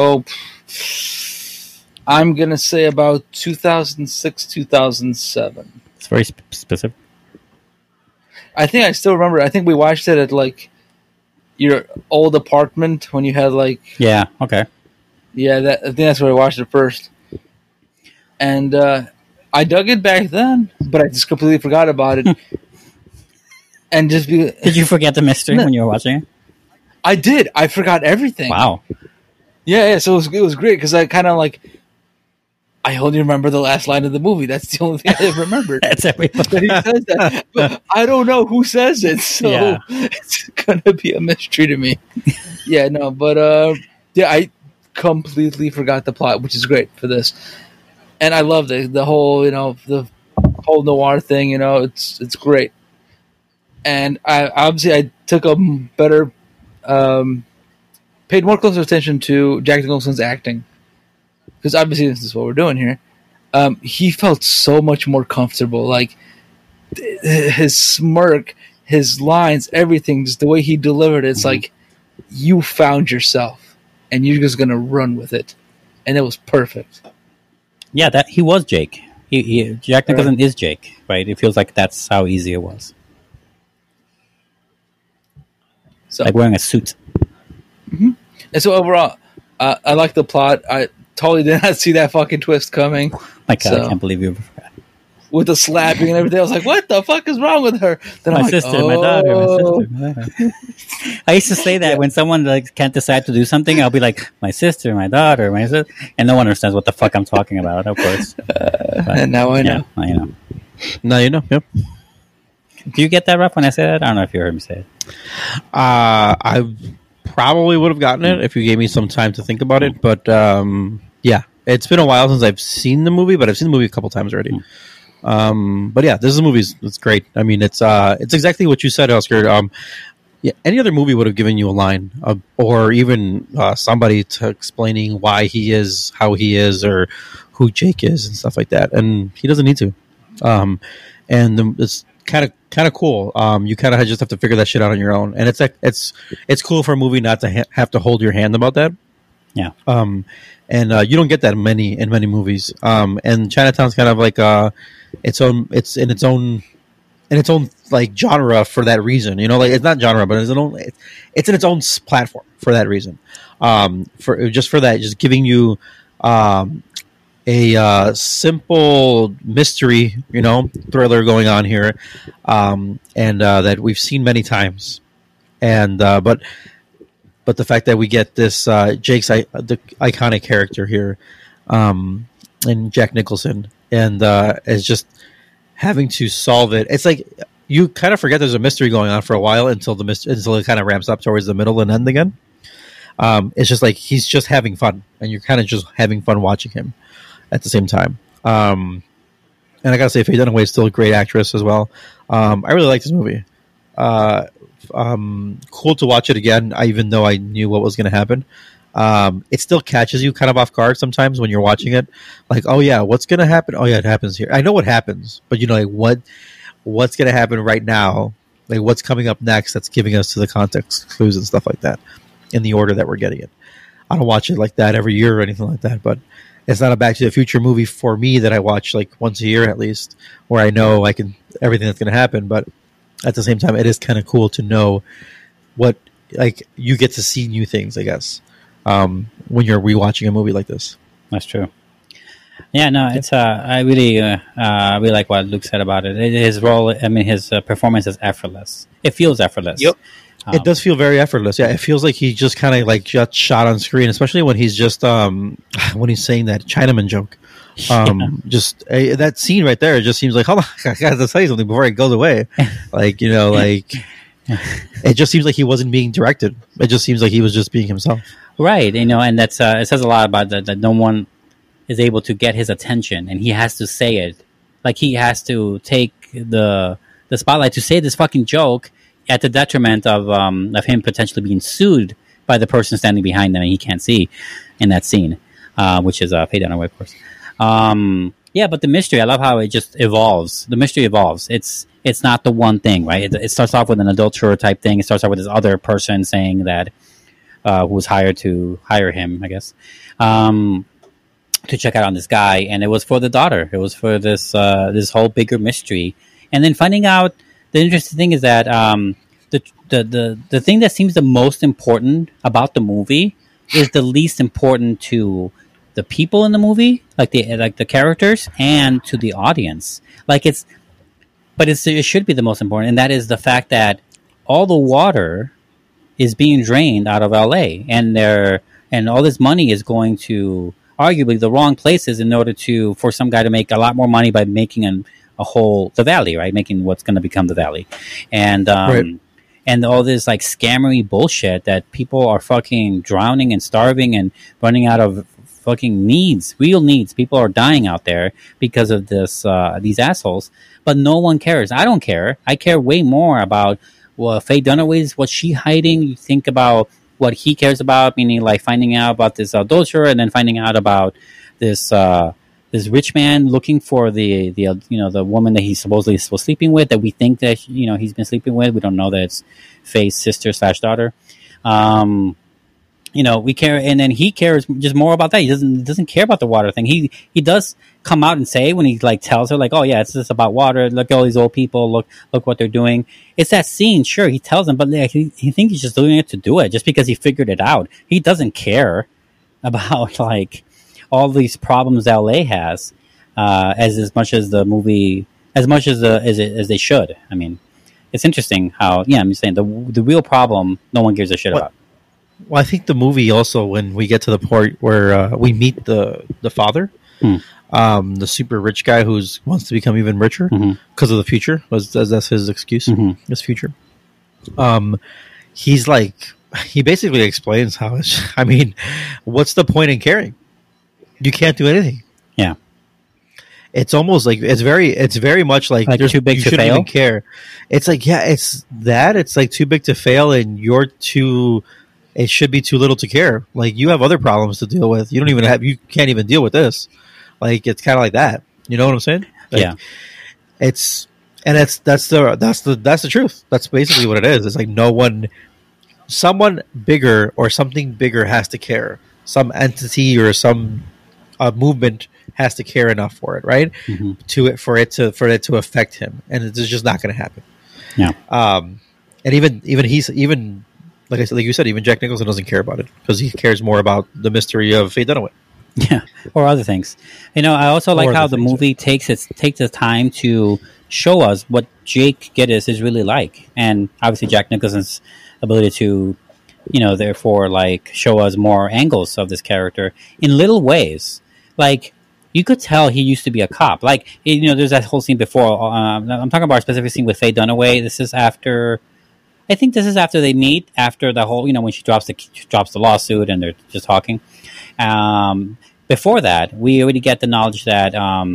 S3: I'm gonna say about 2006, 2007.
S2: It's very specific.
S3: I think I still remember. I think we watched it at your old apartment when you had
S2: Yeah. Okay.
S3: Yeah, I think that's where I watched it first. And I dug it back then, but I just completely forgot about it. And
S2: did you forget the mystery when you were watching it?
S3: I did. I forgot everything.
S2: Wow.
S3: Yeah. So it was great because I kind of I only remember the last line of the movie. That's the only thing I remembered.
S2: That's everybody.
S3: That he says that. But I don't know who says it, so it's gonna be a mystery to me. Yeah, no, but I completely forgot the plot, which is great for this. And I love the whole, the whole noir thing. It's great. And I took a better, paid more close attention to Jack Nicholson's acting. Because obviously this is what we're doing here. He felt so much more comfortable. His smirk, his lines, everything, just the way he delivered it, it's like you found yourself and you're just going to run with it. And it was perfect.
S2: Yeah, that he was Jake. Jack Nicholson is Jake, right? It feels like that's how easy it was.
S3: So,
S2: like wearing a suit.
S3: Mm-hmm. And so overall, I like the plot. I totally did not see that fucking twist coming.
S2: My God, I can't believe you forgot.
S3: With the slapping and everything, I was like, what the fuck is wrong with her? Then
S2: my sister, my daughter. I used to say that when someone can't decide to do something, I'll be like, my sister, my daughter, my sister. And no one understands what the fuck I'm talking about, of course.
S3: And now I know.
S2: I know.
S4: Now you know, yep.
S2: Do you get that rough when I say that? I don't know if you heard me say it.
S4: I probably would have gotten it if you gave me some time to think about it. But yeah, it's been a while since I've seen the movie, but I've seen the movie a couple times already. But yeah, this is a movie. It's great. I mean, it's exactly what you said, Oscar. Yeah, any other movie would have given you a line, or even somebody to explaining why he is how he is, or who Jake is, and stuff like that. And he doesn't need to. And it's kind of cool. You kind of just have to figure that shit out on your own, and it's cool for a movie not to have to hold your hand about that.
S2: Yeah.
S4: And you don't get that in many movies. And Chinatown's kind of like it's in its own like genre for that reason. It's not genre, but it's in its own platform for that reason. For that, just giving you a simple mystery, thriller going on here, and that we've seen many times, and but the fact that we get this Jake's the iconic character here, and Jack Nicholson, and is just having to solve it. It's like you kind of forget there's a mystery going on for a while until it kind of ramps up towards the middle and end again. It's just like he's just having fun, and you're kind of just having fun watching him at the same time. And I gotta say, Faye Dunaway is still a great actress as well. I really like this movie. Cool to watch it again, even though I knew what was going to happen. It still catches you kind of off guard sometimes when you're watching it. Like, oh yeah, what's going to happen? Oh yeah, it happens here. I know what happens, but what's going to happen right now? Like what's coming up next? That's giving us to the context clues and stuff like that in the order that we're getting it. I don't watch it like that every year or anything like that, but it's not a Back to the Future movie for me that I watch like once a year at least, where I know everything that's going to happen. But at the same time, it is kind of cool to know what, like, you get to see new things, I guess, when you're rewatching a movie like this.
S2: That's true. Yeah, no, it's I really like what Luke said about it. His role, I mean, his performance is effortless. It feels effortless.
S4: Yep. It does feel very effortless. Yeah, it feels like he just kind of like just shot on screen, especially when he's just when he's saying that Chinaman joke. Just that scene right there, it just seems like, hold on, I got to tell you something before it goes away. Like, you know, like it just seems like he wasn't being directed. It just seems like he was just being himself.
S2: Right, you know, and that's it says a lot about that no one is able to get his attention, and he has to say it. Like, he has to take the spotlight to say this fucking joke at the detriment of him potentially being sued by the person standing behind them and he can't see in that scene, which is Faye Dunaway, of course. Yeah, but the mystery, I love how it just evolves. The mystery evolves. It's not the one thing, right? It starts off with an adulterer type thing. It starts off with this other person saying that who was hired to hire him, I guess, to check out on this guy, and it was for the daughter. It was for this whole bigger mystery, and then finding out. The interesting thing is that the thing that seems the most important about the movie is the least important to the people in the movie, like the characters, and to the audience. It should be the most important, and that is the fact that all the water is being drained out of LA, and all this money is going to arguably the wrong places in order for some guy to make a lot more money by making the valley, right? Making what's going to become the valley. And right. And all this like scammery bullshit that people are fucking drowning and starving and running out of fucking real needs. People are dying out there because of these assholes, but no one cares. I don't care. I care way more about Faye Dunaway's, what she hiding. You think about what he cares about, meaning like finding out about this adulterer and then finding out about this rich man looking for the woman that he supposedly was sleeping with, that we think that he's been sleeping with. We don't know that it's Faye's sister / daughter. We care, and then he cares just more about that. He doesn't care about the water thing. He does come out and say when he like tells her like, oh yeah, it's just about water. Look at all these old people. Look what they're doing. It's that scene. Sure, he tells them, but like, he thinks he's just doing it to do it, just because he figured it out. He doesn't care about like all these problems LA has, as much as the movie, as much as they should. I mean, it's interesting how, yeah, I'm just saying the real problem no one gives a shit about.
S4: Well, I think the movie also, when we get to the point where we meet the father, the super rich guy who wants to become even richer because of the future, that's his excuse, his future. He's like, he basically explains how what's the point in caring? You can't do anything. Yeah. It's almost like it's very much like
S2: too big
S4: you
S2: to
S4: shouldn't
S2: fail.
S4: even care. It's like, yeah, it's like too big to fail, and it should be too little to care. Like, you have other problems to deal with. You can't even deal with this. Like, it's kind of like that. You know what I'm saying? Like,
S2: yeah.
S4: That's the truth. That's basically what it is. It's like someone bigger or something bigger has to care. Some entity or some movement has to care enough for it, right? For it to affect him, and it's just not going to happen.
S2: Yeah.
S4: And even like I said, like you said, even Jack Nicholson doesn't care about it because he cares more about the mystery of Faye Dunaway.
S2: Yeah, or other things. I also like how the movie takes the time to show us what Jake Gittes is really like, and obviously Jack Nicholson's ability to, therefore, like, show us more angles of this character in little ways. Like, you could tell he used to be a cop. Like, there's that whole scene before. I'm talking about a specific scene with Faye Dunaway. I think this is after they meet, after the whole, when she drops the lawsuit and they're just talking. Before that, we already get the knowledge that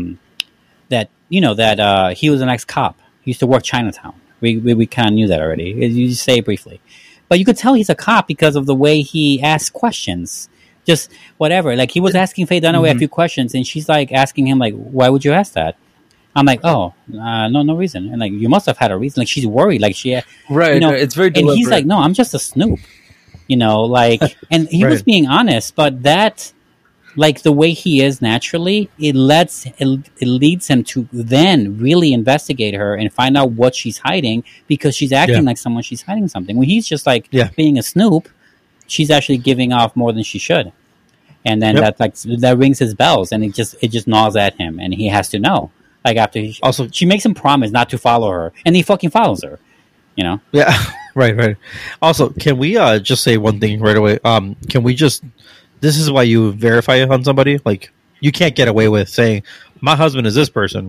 S2: he was an ex-cop. He used to work Chinatown. We kind of knew that already. You just say it briefly. But you could tell he's a cop because of the way he asks questions. Just whatever. Like, he was asking Faye Dunaway a few questions, and she's like asking him, like, why would you ask that? I'm like, no reason. And like, you must have had a reason. Like, she's worried. Like, she,
S3: right. It's very deliberate.
S2: And he's like, no, I'm just a snoop. And he was being honest, but that, like, the way he is naturally, it leads him to then really investigate her and find out what she's hiding, because she's acting like someone she's hiding something. When he's just like being a snoop, she's actually giving off more than she should. and then that rings his bells, and it just gnaws at him, and he has to know. Like after she makes him promise not to follow her, and he fucking follows her. You know?
S4: Yeah, right. Also, can we just say one thing right away? Can we just? This is why you verify on somebody. Like you can't get away with saying my husband is this person,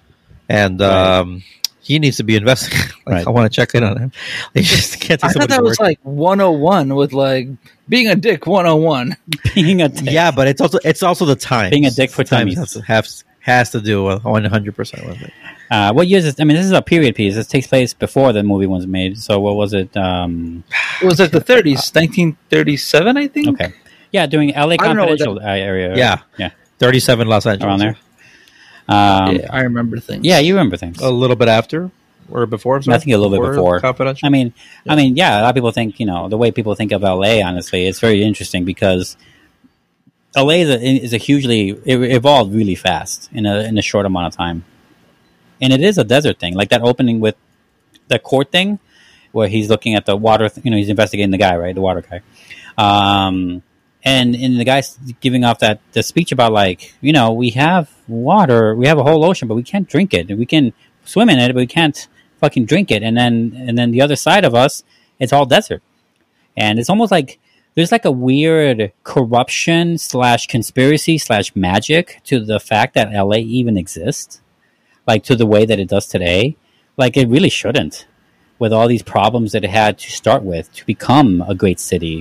S4: and he needs to be investigated. I want to check in on him. They just can't.
S3: I thought that was like 101 with like being a dick 101.
S2: Being a dick.
S4: Yeah, but it's also the time.
S2: Being a dick for tummies.
S4: Has to do with 100% with it.
S2: What year is this? I mean, this is a period piece. This takes place before the movie was made. So what was it?
S3: It was like the 30s, 1937, I think.
S2: Okay. Yeah, doing LA Confidential area.
S4: Yeah. 37 Los Angeles.
S2: Around there.
S3: Yeah, I remember things.
S2: Yeah, you remember things.
S4: A little bit after or before?
S2: I think a little bit before.
S4: Confidential.
S2: I mean, a lot of people think, the way people think of LA, honestly, it's very interesting because LA is a hugely, it evolved really fast in a short amount of time. And it is a desert thing. Like that opening with the court thing where he's looking at the water, he's investigating the guy, right? The water guy. And the guy's giving off the speech about like, we have water, we have a whole ocean, but we can't drink it. We can swim in it, but we can't fucking drink it. And then the other side of us, it's all desert. And it's almost like there's like a weird corruption / conspiracy / magic to the fact that LA even exists, like to the way that it does today. Like it really shouldn't, with all these problems that it had to start with to become a great city.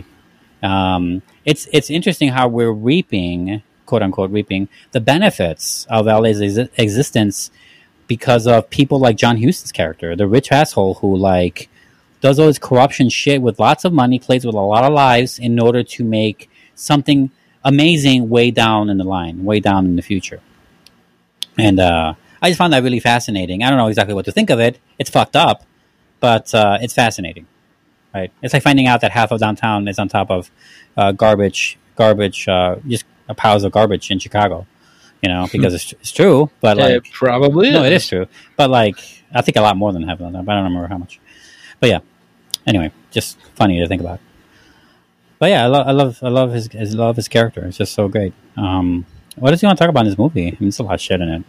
S2: It's interesting how we're reaping, quote unquote, reaping the benefits of LA's existence because of people like John Huston's character, the rich asshole who like does all this corruption shit with lots of money, plays with a lot of lives in order to make something amazing way down in the line, way down in the future. And I just found that really fascinating. I don't know exactly what to think of it. It's fucked up, but it's fascinating. Right? It's like finding out that half of downtown is on top of garbage, just piles of garbage in Chicago. Because it's true, but like
S3: it probably
S2: no, it is true. But like I think a lot more than half of that. But I don't remember how much. But yeah. Anyway, just funny to think about. But yeah, I love his character. It's just so great. What does he want to talk about in this movie? I mean, there's a lot of shit in it.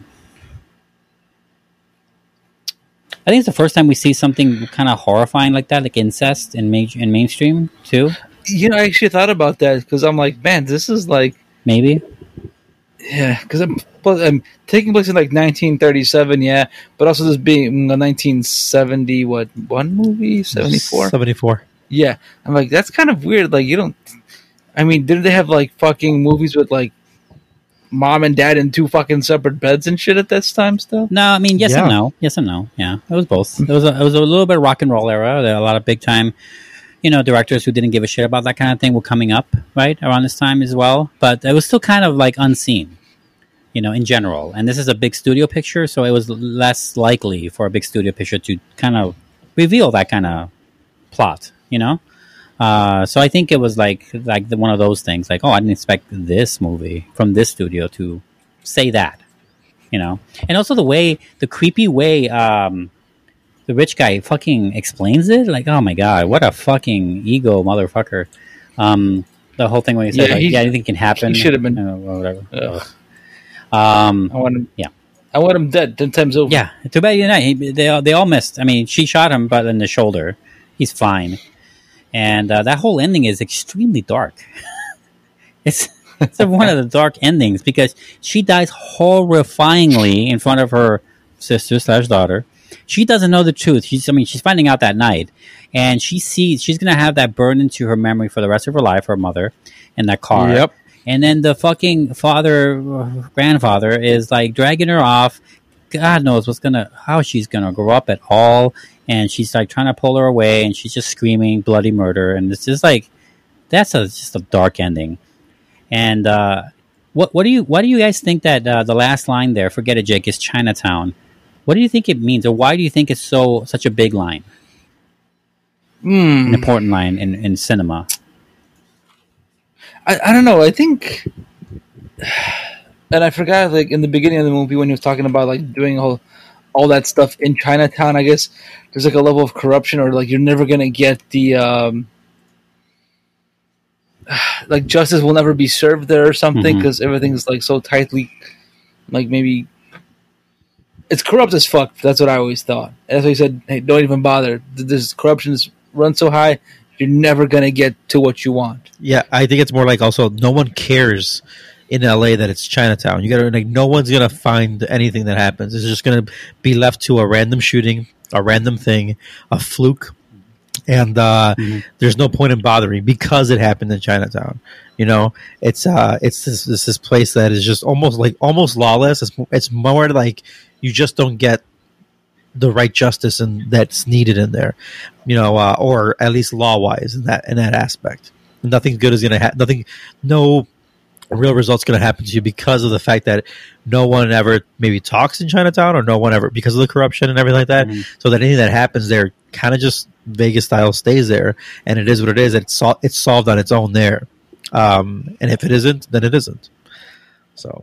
S2: I think it's the first time we see something kind of horrifying like that, like incest in mainstream too.
S3: I actually thought about that because I'm like, man, this is like
S2: maybe.
S3: Yeah, because I'm taking place in like 1937, yeah, but also this being a 1970 one movie, 74. Yeah, I'm like, that's kind of weird. Like, didn't they have like fucking movies with like mom and dad in 2 fucking separate beds and shit at this time still?
S2: No, I mean, yes and no. Yeah, it was both. It was a little bit of rock and roll era. There were a lot of big time, directors who didn't give a shit about that kind of thing were coming up right around this time as well. But it was still kind of like unseen, in general. And this is a big studio picture, so it was less likely for a big studio picture to kind of reveal that kind of plot, So I think it was like one of those things, like, oh, I didn't expect this movie from this studio to say that, And also the creepy way the rich guy fucking explains it, like, oh my god, what a fucking ego motherfucker. The whole thing when he said, anything can happen.
S3: He should have been,
S2: or whatever.
S3: I want him. Yeah, I want him dead 10 times over.
S2: Yeah, too bad they all missed. I mean, she shot him, but in the shoulder. He's fine. And that whole ending is extremely dark. It's one of the dark endings because she dies horrifyingly in front of her sister / daughter. She doesn't know the truth. She's finding out that night, and she's going to have that burned into her memory for the rest of her life. Her mother in that car.
S3: Yep.
S2: And then the fucking grandfather is like dragging her off. God knows how she's gonna grow up at all. And she's like trying to pull her away, and she's just screaming bloody murder. And it's just like just a dark ending. And why do you guys think that the last line there, "Forget it, Jake," is Chinatown? What do you think it means, or why do you think it's such a big line, an important line in cinema?
S3: I don't know. I think, and I forgot, like in the beginning of the movie when he was talking about like doing all that stuff in Chinatown. I guess there's like a level of corruption, or like you're never gonna get the like justice will never be served there or something
S2: Mhm.
S3: because everything's like so tightly, like maybe it's corrupt as fuck. That's what I always thought. That's why he said, "Hey, don't even bother. This corruption is run so high, you're never gonna get to what you want."
S4: Yeah, I think it's more like also no one cares in LA that it's Chinatown. You gotta like no one's gonna find anything that happens. It's just gonna be left to a random shooting, a random thing, a fluke, and there's no point in bothering because it happened in Chinatown. You know, it's this place that is just almost lawless. It's more like you just don't get the right justice and that's needed in there, you know, or at least law wise in that aspect. Nothing good is going to happen. No real results going to happen to you because of the fact that no one ever maybe talks in Chinatown, or no one ever because of the corruption and everything like that. So that anything that happens there kind of just Vegas style stays there, and it is what it is. It's solved on its own there, and if it isn't, then it isn't. So.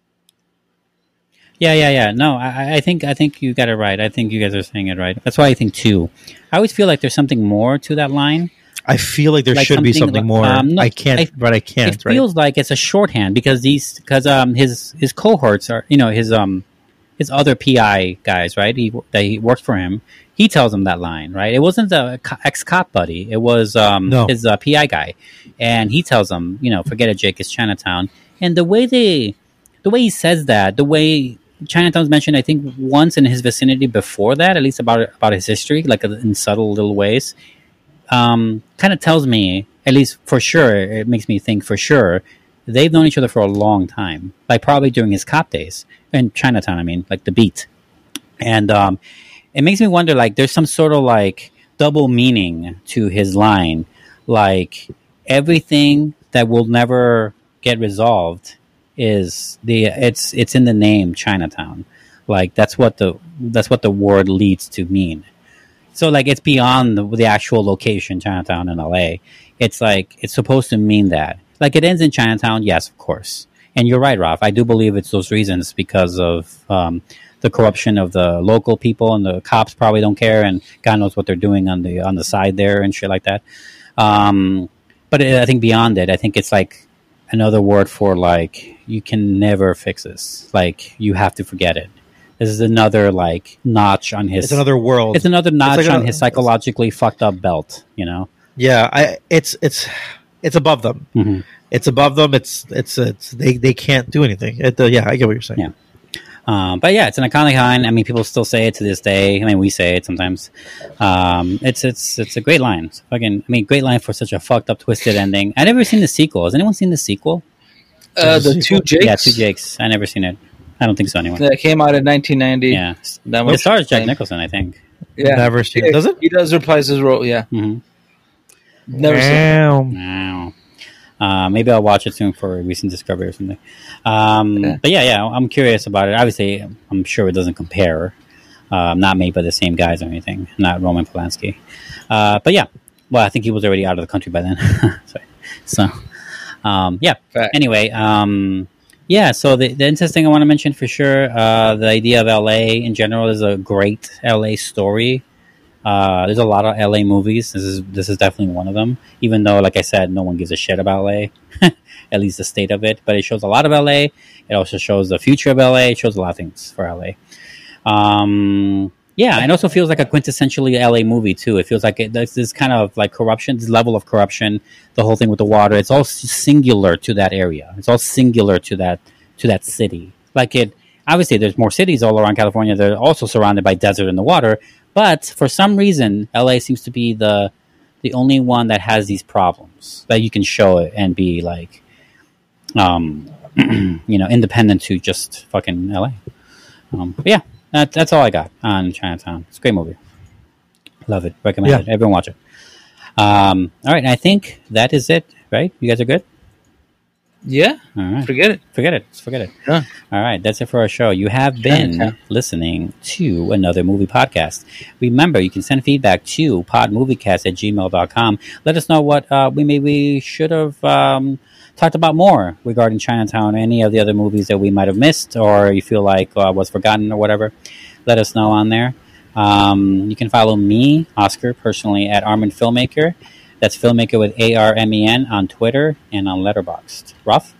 S2: Yeah. No, I think you got it right. I think you guys are saying it right. That's why I think 2. I always feel like there's something more to that line.
S4: I feel like there should be something more.
S2: No,
S4: I can't.
S2: It feels like it's a shorthand because his cohorts are, you know, his other PI guys, right? That he worked for him. He tells him that line, right? It wasn't the ex-cop buddy. It was his PI guy, and he tells him, you know, forget it, Jake. It's Chinatown. And the way he says that, the way Chinatown's mentioned, I think once in his vicinity before that, at least about his history, like in subtle little ways, kind of tells me, at least for sure, it makes me think for sure, they've known each other for a long time, like probably during his cop days in Chinatown. I mean, like the beat, and it makes me wonder, like there's some sort of like double meaning to his line, like everything that will never get resolved is it's in the name Chinatown. Like that's what the word leads to mean. So like it's beyond the actual location, Chinatown in LA. It's like it's supposed to mean that. Like it ends in Chinatown, yes, of course. And you're right, Ralph. I do believe it's those reasons because of the corruption of the local people, and the cops probably don't care, and God knows what they're doing on the side there and shit like that. But I think beyond it, I think it's like another word for like you can never fix this. Like you have to forget it. This is another like notch on his.
S4: It's another world.
S2: It's another notch on his psychologically fucked up belt. You know.
S4: Yeah, it's above them.
S2: Mm-hmm.
S4: It's above them. It's they can't do anything. Yeah, I get what you're saying.
S2: Yeah. But yeah, it's an iconic line. I mean, people still say it to this day. I mean, we say it sometimes. It's a great line. It's fucking, I mean, great line for such a fucked up, twisted ending. I never seen the sequel. Has anyone seen the sequel?
S3: The Two Jakes.
S2: Yeah, Two Jakes. I never seen it. I don't think so. Anyway.
S3: That came out in 1990.
S2: Yeah, it stars Jack Nicholson, I think.
S3: Yeah,
S4: never seen it. Does it?
S3: He does reprise his role. Yeah.
S2: Mm-hmm.
S3: Never seen it.
S2: Wow. Maybe I'll watch it soon for a recent discovery or something. But yeah, I'm curious about it. Obviously, I'm sure it doesn't compare. Not made by the same guys or anything. Not Roman Polanski. But yeah, well, I think he was already out of the country by then. So, yeah.
S3: Fact.
S2: Anyway, yeah. So the interesting thing I want to mention for sure, the idea of LA in general is a great LA story. There's a lot of LA movies. This is definitely one of them. Even though, like I said, no one gives a shit about LA, at least the state of it. But it shows a lot of LA. It also shows the future of LA. It shows a lot of things for LA. Yeah, it also feels like a quintessentially LA movie too. It feels like there's this kind of like corruption, this level of corruption. The whole thing with the water. It's all singular to that area. It's all singular to that city. Like it. Obviously, there's more cities all around California. They're also surrounded by desert and the water. But for some reason, LA seems to be the only one that has these problems that you can show it and be like, independent to just fucking LA. But yeah, that's all I got on Chinatown. It's a great movie. Love it. Recommend it. Everyone watch it. All right. I think that is it, right? You guys are good?
S3: Yeah.
S2: All right.
S3: Forget it.
S2: Yeah. All right. That's it for our show. You have been listening to another movie podcast. Remember, you can send feedback to podmoviecast@gmail.com. Let us know what we should have talked about more regarding Chinatown, any of the other movies that we might have missed, or you feel like was forgotten or whatever. Let us know on there. You can follow me, Oscar, personally at Armin Filmmaker. That's Filmmaker with ARMEN on Twitter and on Letterboxd. Ruff?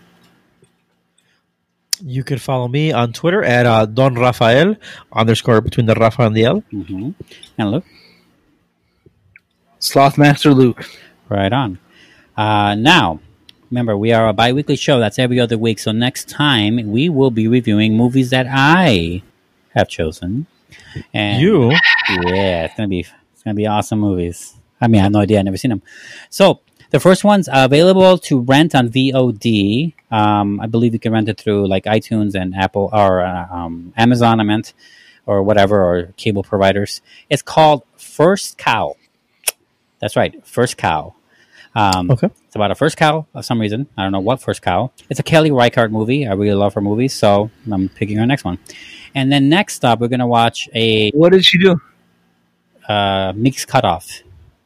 S4: You can follow me on Twitter at Don Rafael _ between the Rafa and the L.
S2: Mm-hmm. And Luke?
S3: Slothmaster Luke.
S2: Right on. Now, remember, we are a bi-weekly show. That's every other week. So next time, we will be reviewing movies that I have chosen. And
S4: you?
S2: Yeah, it's gonna be awesome movies. I mean, I have no idea. I've never seen them. So the first one's available to rent on VOD. I believe you can rent it through like iTunes and Apple or Amazon, I meant, or whatever, or cable providers. It's called First Cow. That's right, First Cow.
S4: Okay.
S2: It's about a first cow for some reason. I don't know what first cow. It's a Kelly Reichardt movie. I really love her movies, so I'm picking her next one. And then next up, we're going to watch a...
S3: What did she do?
S2: Mixed Cutoff.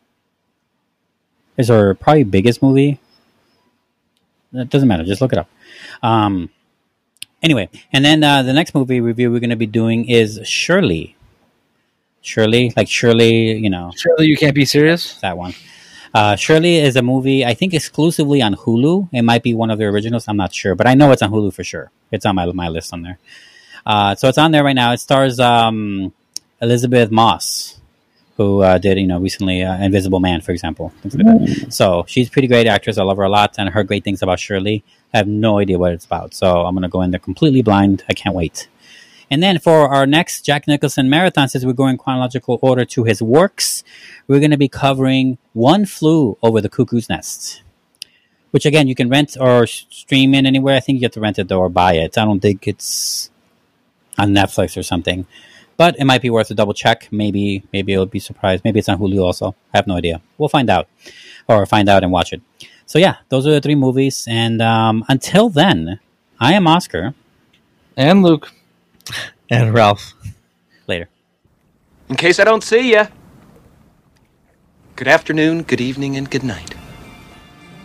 S2: Is her probably biggest movie. It doesn't matter. Just look it up. Anyway, and then the next movie review we're going to be doing is Shirley. Shirley, like Shirley, you know.
S3: Shirley, You Can't Be Serious?
S2: That one. Shirley is a movie, I think, exclusively on Hulu. It might be one of the originals. I'm not sure, but I know it's on Hulu for sure. It's on my list on there. So it's on there right now. It stars Elizabeth Moss, who did, recently Invisible Man, for example. Things like that. So she's a pretty great actress. I love her a lot, and I heard great things about Shirley. I have no idea what it's about, so I'm going to go in there completely blind. I can't wait. And then for our next Jack Nicholson marathon, since we're going chronological order to his works, we're going to be covering One Flew Over the Cuckoo's Nest, which, again, you can rent or stream in anywhere. I think you have to rent it, though, or buy it. I don't think it's on Netflix or something. But it might be worth a double check. Maybe it'll be surprised. Maybe it's on Hulu also. I have no idea. We'll find out. Or find out and watch it. So, yeah, those are the three movies. And until then, I am Oscar.
S3: And Luke.
S4: And Ralph.
S2: Later.
S18: In case I don't see ya. Good afternoon, good evening, and good night.